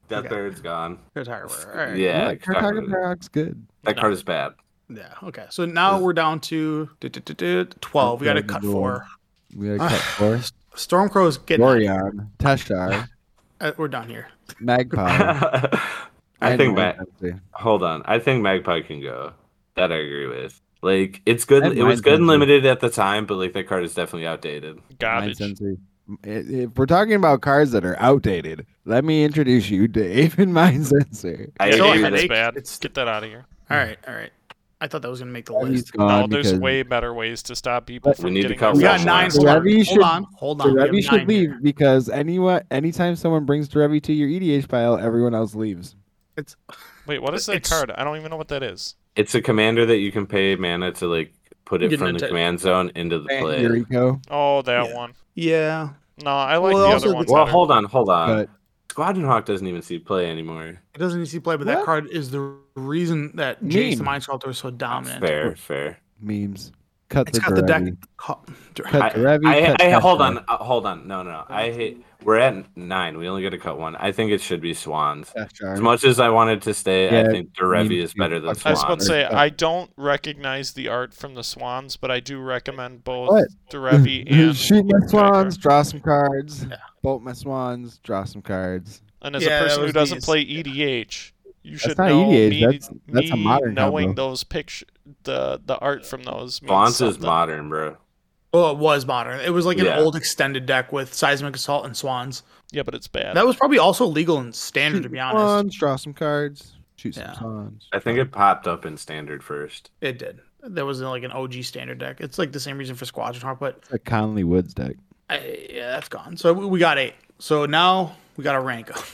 That Okay. third's gone. Cartographer. All right. Yeah, Yeah, cartographer's good. that No. card is bad. Yeah. Okay. So now we're down to du- du- du- du- twelve. We got to cut four. We gotta cut four. Stormcrow's getting. Dorian, Teshar, Uh, we're done here. Magpie. I and think Mind Mag- Sensor. hold on. I think Magpie can go. That I agree with. Like it's good. And It was Mind good and Sensor. limited at the time, but like that card is definitely outdated. Mind Garbage. Sensor. If if we're talking about cards that are outdated, let me introduce you to Aven Mind Sensor. I Your So, agree game I with is think bad. it's- Get that out of here. All right. All right. I thought that was gonna make the He's list. No, gone there's because way better ways to stop people But from we need to getting cut off We one got that more. nine. list. Hold on. Derevi Hold should- on. Hold on. We have Derevi should nine leave here. because anyone, anytime someone brings Derevi to your E D H pile, everyone else leaves. It's Wait, what is that It's- card? I don't even know what that is. It's a commander that you can pay mana to like put it Get from the into- command zone into the play. Yuriko, Oh, that Yeah. one. yeah. No, I like Well, the also other the- ones. Well, better. hold on, hold on. but Squadron Hawk doesn't even see play anymore. It doesn't need to play, but that What? card is the reason that Jace the Meme. Mind Sculptor is so dominant. Fair, fair. memes. Cut It's the got the deck. Derevi. co- Cut I, Derevi. I, cut I, hold Teshar. on, uh, hold on. No, no, I hate. We're at nine. We only got to cut one. I think it should be Swans. Teshar. As much as I wanted to stay, Yeah, I think Derevi me is too. better than I was about Swans. to say, Swans. I don't recognize the art from the Swans, but I do recommend both What? Derevi and Shoot my Kicker. swans, draw some cards. Yeah. Bolt my swans, draw some cards. And as Yeah, a that person who was doesn't these. play E D H, you should not know E D H, me, that's- that's a me modern knowing combo. those picture, the the art from those. Means Swans is something. modern, bro. Well, it was modern. It was like an Yeah. old extended deck with Seismic Assault and Swans. Yeah, but it's bad. That was probably also legal and standard, Shoot to be some honest. swans, draw some cards. Shoot some Yeah. swans. I think it popped up in standard first. It did. There was like an O G standard deck. It's like the same reason for Squadron Hawk, but It's a Conley Woods deck. I, yeah, that's gone. So we we got eight. So now we got to rank them.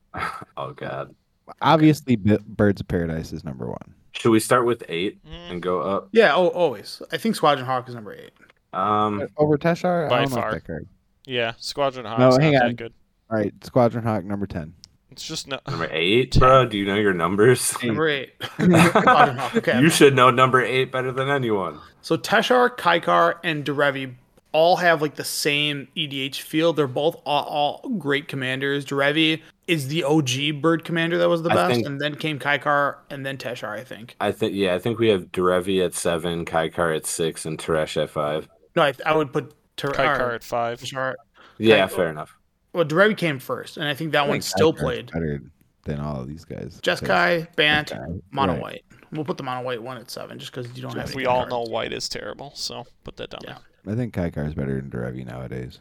Oh god. Obviously, B- Birds of Paradise is number one. Should we start with eight Mm, and go up? Yeah, oh, always. I think Squadron Hawk is number eight. Um, Over Teshar? By I don't know far. if that card. yeah, Squadron Hawk's No, not hang that on. good. All right, Squadron Hawk number ten. It's just no. number eight, bro. Do you know your numbers? Number eight. Squadron Hawk. Okay. You should know number eight better than anyone. So Teshar, Kaikar, and Derevi all have like the same E D H feel. They're both all, all great commanders. Derevi is the O G bird commander that was the I best, think- and then came Kaikar, and then Teshar, I think. I think yeah, I think we have Derevi at seven, Kaikar at six, and Teresh at five. No, I, I would put Ter- Kaikar or at five. Teshar. Yeah, Okay. fair enough. Well, Derevi came first, and I think that I one think still Kaikar's played. better than all of these guys. Jeskai, Bant, Jeskai, Mono right. White. We'll put the Mono White one at seven, just because you don't have. any We good all cards. know white is terrible, so put that down Yeah. there. I think Kaikar is better than Derevi nowadays.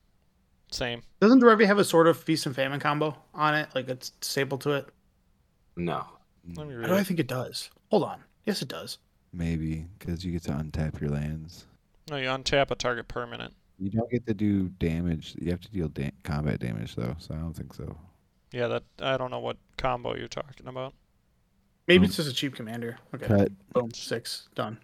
Same. Doesn't Derevi have a sort of feast and famine combo on it? Like it's staple to it? No. Let me Why read do I it. think it does? Hold on. Yes, it does. Maybe because you get to untap your lands. No, you untap a target permanent. You don't get to do damage. You have to deal da- combat damage though, so I don't think so. Yeah, that I don't know what combo you're talking about. Maybe Mm. it's just a cheap commander. Okay. Cut. Boom. Six. Done.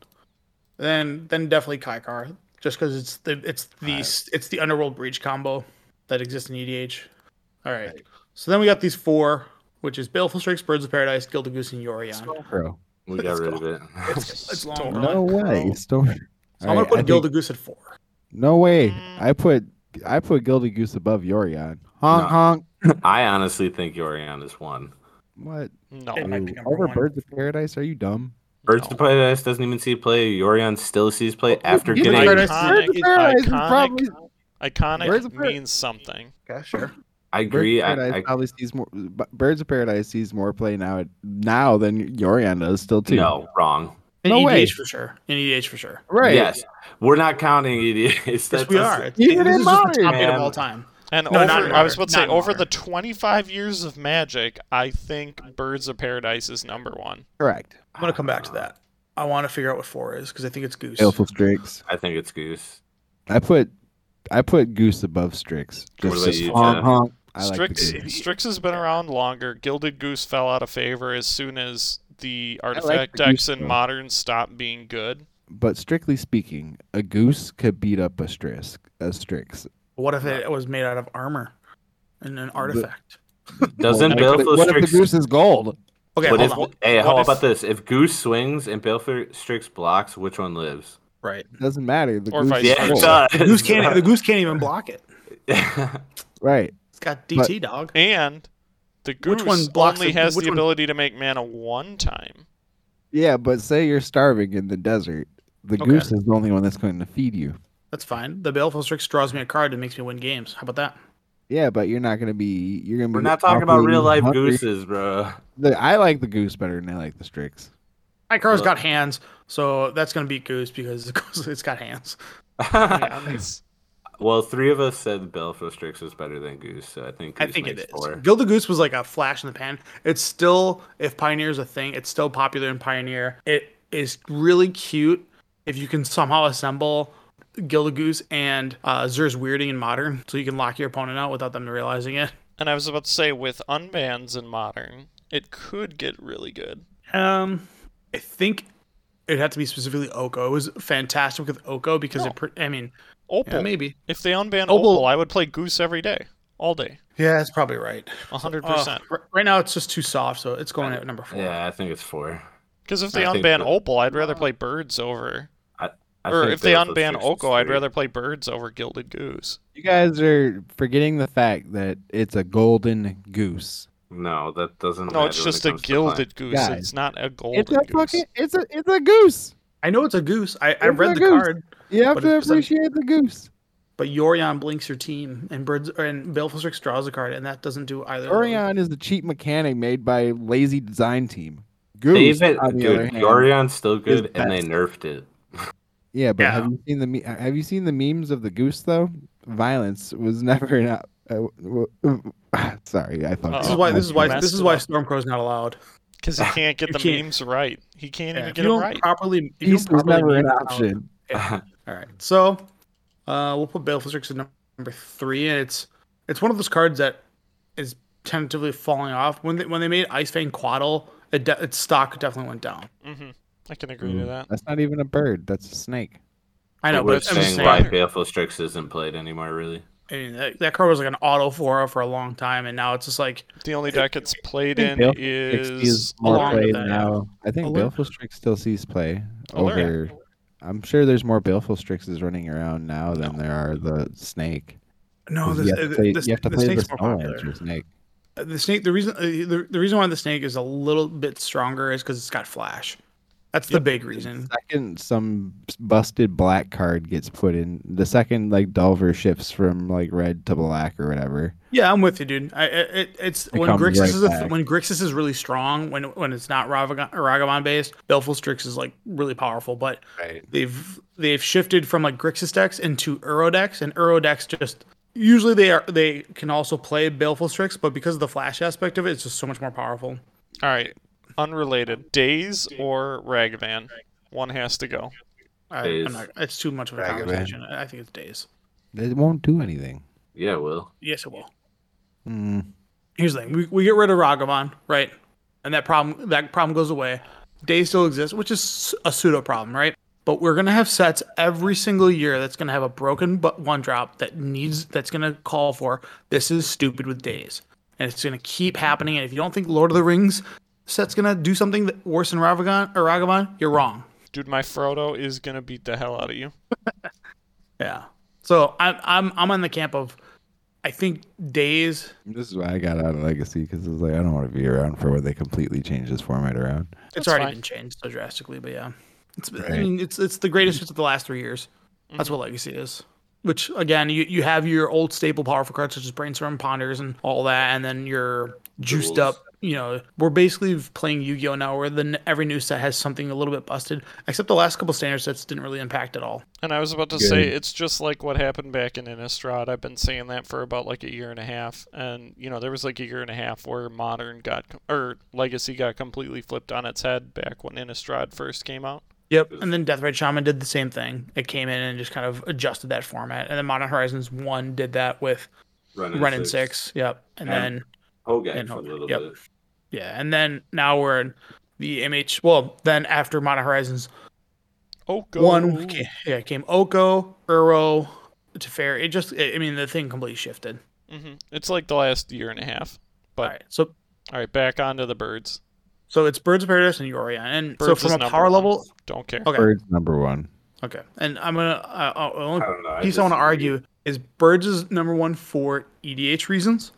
Then then definitely Kaikar. Just because it's the it's the Alright. it's the Underworld Breach combo that exists in E D H. All right. So then we got these four, which is Baleful Strix, Birds of Paradise, Gilded Goose, and Yorion. Bro. We Let's got rid go. of it. It's, it's long. Storm. run. No way. Storm. So I'm gonna put Gilded Goose at four. No way. Mm. I put I put Gilded Goose above Yorion. Honk No. honk. I honestly think Yorion is one. What? No. It might be Ooh, number over one. Birds of Paradise? Are you dumb? Birds No. of Paradise doesn't even see play. Yorion still sees play after Birds of getting. Paradise- Iconic, Birds of Paradise is iconic, probably iconic Birds of Par- means something. Okay, sure. I Birds agree. of I, Paradise I, probably sees more. but Birds of Paradise sees more play now now than Yorion does still too. no, wrong. In No E D H way. for sure. In E D H for sure. Right. Yes, we're not counting E D H. Yes, That's we a- are. It's, Even this in is just the modern, top eight of man. all time. And No, over, not in I was modern. about to say, Not in over the modern. twenty-five years of Magic, I think Birds of Paradise is number one. Correct. I'm gonna come back to that. I want to figure out what four is because I think it's Goose. Baleful Strix. I think it's Goose. I put I put Goose above Strix. What Just about as you, honk Jeff? honk. I like the Strix, Goose. Strix has been around longer. Gilded Goose fell out of favor as soon as the like artifact the decks Goose, in though. Modern stopped being good. But strictly speaking, a goose could beat up a Strix. A Strix. What if it was made out of armor and an artifact? Doesn't what if, Baleful what if the Strix? goose is gold? Okay, What hold if, on. hey, What how if- about this? If Goose swings and Baleful Strix blocks, which one lives? Right. Doesn't matter. The Or goose vice is Yeah, it versa. gold. does. The goose can't. The goose can't even block it. Right. It's got D T dog. And The Which goose one blocks only the- has which the one- ability to make mana one time. Yeah, but say you're starving in the desert. The Okay. goose is the only one that's going to feed you. That's fine. The Baleful Strix draws me a card that makes me win games. How about that? Yeah, but you're not going to be. You're going to be. We're not talking about awfully real life hungry. gooses, bro. The, I like the goose better than I like the Strix. My card's Well- got hands, so that's gonna beat Goose because it's got hands. Hands. Well, three of us said Baleful Strix was better than Goose, so I think Goose I think it makes is. four. Gilded Goose was like a flash in the pan. It's still, if Pioneer's a thing, it's still popular in Pioneer. It is really cute if you can somehow assemble Gilded Goose and uh, Zur's Weirding in Modern, so you can lock your opponent out without them realizing it. And I was about to say, with unbans in Modern, it could get really good. Um, I think it'd have to be specifically Oko. It was fantastic with Oko because No. it. Pre- I mean, Opal. yeah, maybe. If they unban Opal- Opal, I would play Goose every day. All day. Yeah, that's probably right. A hundred Uh, percent. r- right now, it's just too soft, so it's going at number four. Yeah, I think it's four. Because if they I think unban that- Opal, I'd rather play Birds over... I or think if they Baleful unban Strix is Oko, I'd three. rather play Birds over Gilded Goose. You guys are forgetting the fact that it's a golden goose. No, that doesn't No, matter. it's when just it a comes to playing. Gilded Goose. Guys, It's not a Golden It's a Goose. fucking. It's a. It's a goose. I know it's a goose. I, I It's read a the goose. card, You have But to it doesn't- appreciate the goose. but Yorion blinks your team, and Birds and Baleful Strix draws a card, and that doesn't do either. of those. Orion is a cheap mechanic made by a lazy design team. Goose, David, on the other dude, hand, Yorion's still good, is and they best. nerfed it. yeah, but Yeah. have you seen the me- have you seen the memes of the goose though? Violence was never an. Uh, w- w- sorry, I thought. This is why. This is why. Messed This is it why up. Stormcrow's not allowed. Because he can't get You the can't- memes right. He can't Yeah, even if get you them don't right. properly, if you Peace don't was properly never an meme out- option. Yeah. All right, so uh, we'll put Baleful Strix at number three, and it's it's one of those cards that is tentatively falling off. When they when they made Ice Fang Quaddle, it de- its stock definitely went down. hmm I can agree to that. That's not even a bird. That's a snake. I know, we're but it's, I'm just saying saying. why Baleful Strix isn't played anymore, really. I mean, that, that card was like an auto flora for a long time, and now it's just like The only deck it's played I in think Baleful Strix is sees more along with play that, now. I think Alert. Baleful Strix still sees play Alert. over. I'm sure there's more Baleful Strixes running around now than there are the snake. no, 'Cause this, you have uh, to play, this- you have to the play the snake's more Snow popular. Rancher snake. Uh, The snake. The reason uh, the, the reason why the snake is a little bit stronger is because it's got flash. That's the Yep. big reason. Second, some busted black card gets put in. The second, like Delver shifts from like red to black or whatever. Yeah, I'm with you, dude. I, I- it, it's It when comes Grixis right is a, back. when Grixis is really strong. When when it's not Ragavan, Ragavan based, Baleful Strix is like really powerful. But Right. they've they've shifted from like Grixis decks into Uro decks, and Uro decks just usually they are they can also play Baleful Strix, but because of the flash aspect of it, it's just so much more powerful. All right. Unrelated. Days or Ragavan? One has to go. I, Days. I'm not, it's too much of a Ragavan. conversation. I think it's days. It won't do anything. Yeah, Will. Yes, it will. Hmm. Here's the thing: we, we get rid of Ragavan, right? And that problem that problem goes away. Days still exists, which is a pseudo problem, right? But we're gonna have sets every single year that's gonna have a broken but one drop that needs that's gonna call for this is stupid with Days, and it's gonna keep happening. And if you don't think Lord of the Rings set's gonna do something that worse than Ragavan or Ragavan, you're wrong. Dude, my Frodo is going to beat the hell out of you. Yeah. So I'm I'm I'm on the camp of I think Days. This is why I got out of Legacy because it's like I don't want to be around for when they completely change this format around. It's That's already fine. been changed so drastically, but yeah, it's I Right. mean it's it's the greatest hits of the last three years. That's what Legacy is. Which again, you you have your old staple powerful cards such as Brainstorm, Ponders, and all that, and then your juiced Duels. up. You know, we're basically playing Yu-Gi-Oh now, where the every new set has something a little bit busted. Except the last couple standard sets didn't really impact at all. And I was about to Good. say, it's just like what happened back in Innistrad. I've been saying that for about like a year and a half. And, you know, there was like a year and a half where Modern got, or Legacy got completely flipped on its head back when Innistrad first came out. Yep, and then Deathrite Shaman did the same thing. It came in and just kind of adjusted that format. And then Modern Horizons one did that with Running Ren and six. Yep, and And then. Hogak And for a Hogak, little yep. bit. Yeah, and then now we're in the M H. Well, then after Modern Horizons Oh, go. one, came, yeah, came Oko, Uro, Teferi. It just, I mean, the thing completely shifted. hmm It's like the last year and a half. But, All right, so all right, back onto the birds. so it's Birds of Paradise and Yorion, and Birds so is from a number power one. level, Don't care. okay, Bird's number one. okay, and I'm gonna uh, uh, the only I don't know. I piece I want to disagree. argue is Birds is number one for E D H reasons,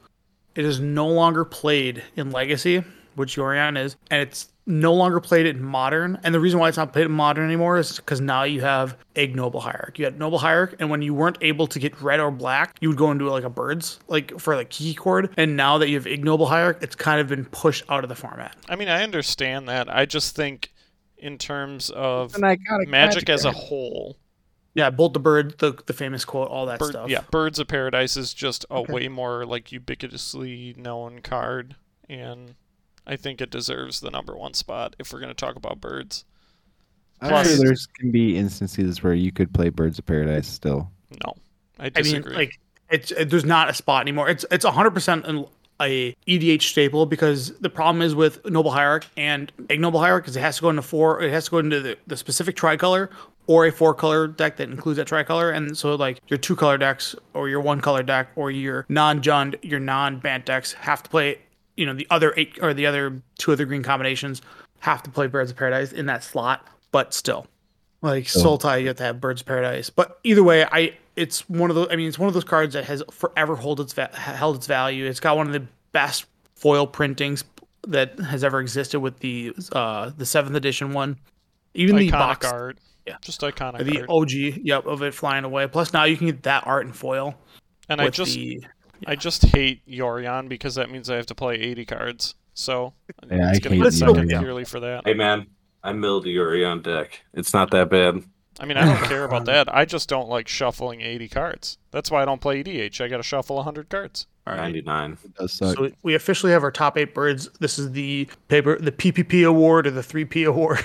It is no longer played in Legacy, which Yorion is, and it's no longer played in Modern. And the reason why it's not played in Modern anymore is because now you have Ignoble Hierarch. You had Noble Hierarch, and when you weren't able to get red or black, you would go into like a birds, like for like key cord. And now that you have Ignoble Hierarch, it's kind of been pushed out of the format. I mean, I understand that. I just think in terms of And I got a Magic as a card. whole, Yeah, Bolt the Bird, the the famous quote, all that Bird, stuff. yeah, Birds of Paradise is just a Okay. way more like ubiquitously known card, and I think it deserves the number one spot if we're going to talk about birds. I'm Plus- sure there's can be instances where you could play Birds of Paradise still. No, I I mean, disagree. like it's it, there's not a spot anymore. It's it's one hundred percent an, a E D H staple because the problem is with Noble Hierarch and Ignoble Hierarch is it has to go into four. It has to go into the, the specific tricolor or a four color deck that includes that tricolor. And so like your two color decks or your one color deck or your non-Jund, your non-Bant decks have to play. You know the other eight or the other two other green combinations have to play Birds of Paradise in that slot. But still, like Still. Sultai, you have to have Birds of Paradise. But either way, I it's one of those. I mean, it's one of those cards that has forever hold its va- held its value. It's got one of the best foil printings that has ever existed with the uh the seventh edition one. Even the iconic box, art. yeah. Just iconic the art. O G, yep, of it flying away. Plus now you can get that art in foil. And I with just the, I just hate Yorion because that means I have to play eighty cards. So Yeah, it's I going to hate get second Yorion. purely for that. Hey man, I milled Yorion deck. It's not that bad. I mean, I don't care about that. I just don't like shuffling eighty cards. That's why I don't play E D H. I got to shuffle one hundred cards. all right. ninety-nine. It does suck. So we officially have our top eight birds. This is the paper, the P P P award or the three P award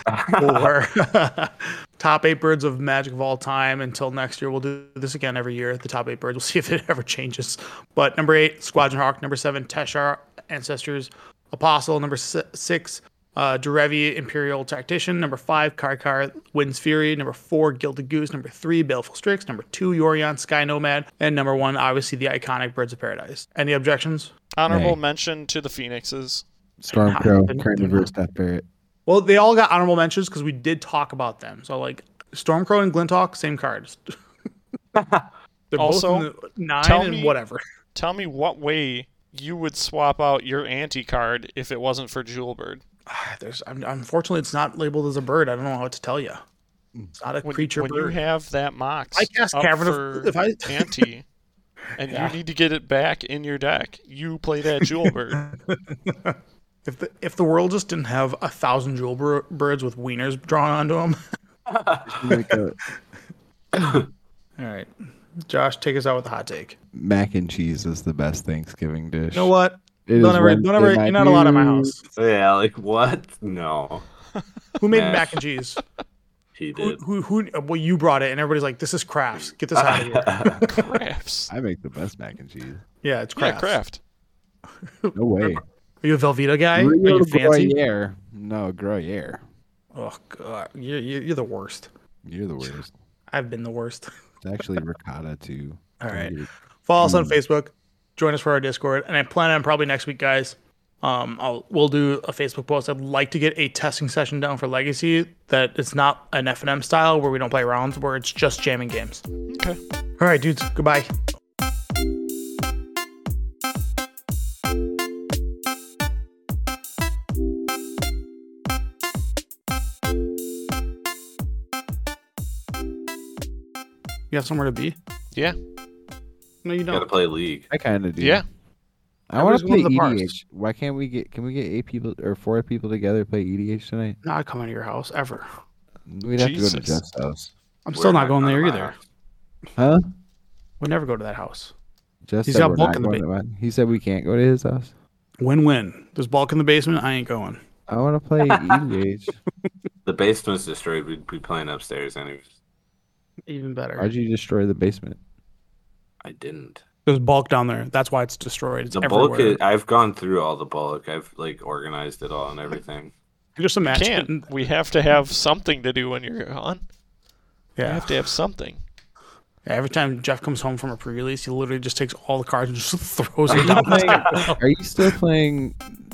for top eight birds of Magic of all time. Until next year, we'll do this again every year. The top eight birds. We'll see if it ever changes. But number eight, Squadron Hawk. Number seven, Teshar Ancestors Apostle. Number si- six, uh, Derevi Imperial Tactician. Number five, Karkar Wind's Fury. Number four, Gilded Goose. Number three, Baleful Strix. Number two, Yorion Sky Nomad. And number one, obviously the iconic Birds of Paradise. Any objections? Honorable Nay. mention to the Phoenixes. Stormcrow, Didn't- Carnivorous Death Barret. Well, they all got honorable mentions because we did talk about them. So, like, Stormcrow and Glinthawk, same cards. They're Also, both in the nine tell and me- whatever. Tell me what way you would swap out your anti-card if it wasn't for Jewelbird. There's, un- unfortunately, it's not labeled as a bird. I don't know what to tell you. It's not a When, creature when bird. you have that Mox I cast up Cavern of- for if I- anti, and Yeah. you need to get it back in your deck, you play that Jewelbird. if the if the world just didn't have a thousand jewel bir- birds with wieners drawn onto them. Like a All right, Josh, take us out with the hot take. mac and cheese is the best Thanksgiving dish. You know what? It Don't is ever, Wednesday don't ever, night. you're not allowed at my You- house. Yeah, like what? No, Who made Mash. mac and cheese? he Who, did. who, who, well, you brought it, and everybody's like, this is crafts. Get this out of here. Crafts. I make the best mac and cheese. Yeah, it's Yeah, crafts. craft. No way. Are you a Velveeta guy? Are Real you fancy? Gruyere. No, Gruyere. Oh, God. You're, you're you're the worst. You're the worst. I've been the worst. It's actually ricotta too. All right. Weird. Follow us on Mm. Facebook. Join us for our Discord. And I plan on probably next week, guys. Um, I'll we'll do a Facebook post. I'd like to get a testing session down for Legacy that it's not an F N M style where we don't play rounds, where it's just jamming games. Okay. All right, dudes. Goodbye. You have somewhere to be? Yeah. No, you Gotta don't. play League. I kind of do. Yeah. I want to Everybody's play going to the E D H. parks. Why can't we get? Can we get eight people or four people together to play E D H tonight? Not coming to your house ever. We'd have to go to Jesus. Jeff's house. I'm We're still not going to there my either. house. Huh? We never go to that house. Jeff He's said got we're bulk not in the going to mine. He said we can't go to his house. Win-win. There's bulk in the basement. I ain't going. I want to play E D H. The basement's destroyed. We'd be playing upstairs anyways. Even better. Why'd you destroy the basement? I didn't. There's bulk down there. That's why it's destroyed. It's The everywhere. bulk. Is, I've gone through all the bulk. I've like organized it all and everything. Just imagine. Can't. We have to have something to do when you're gone. We Yeah. have to have something. Every time Jeff comes home from a pre-release, he literally just takes all the cards and just throws Are them you, down the playing, table. are you still playing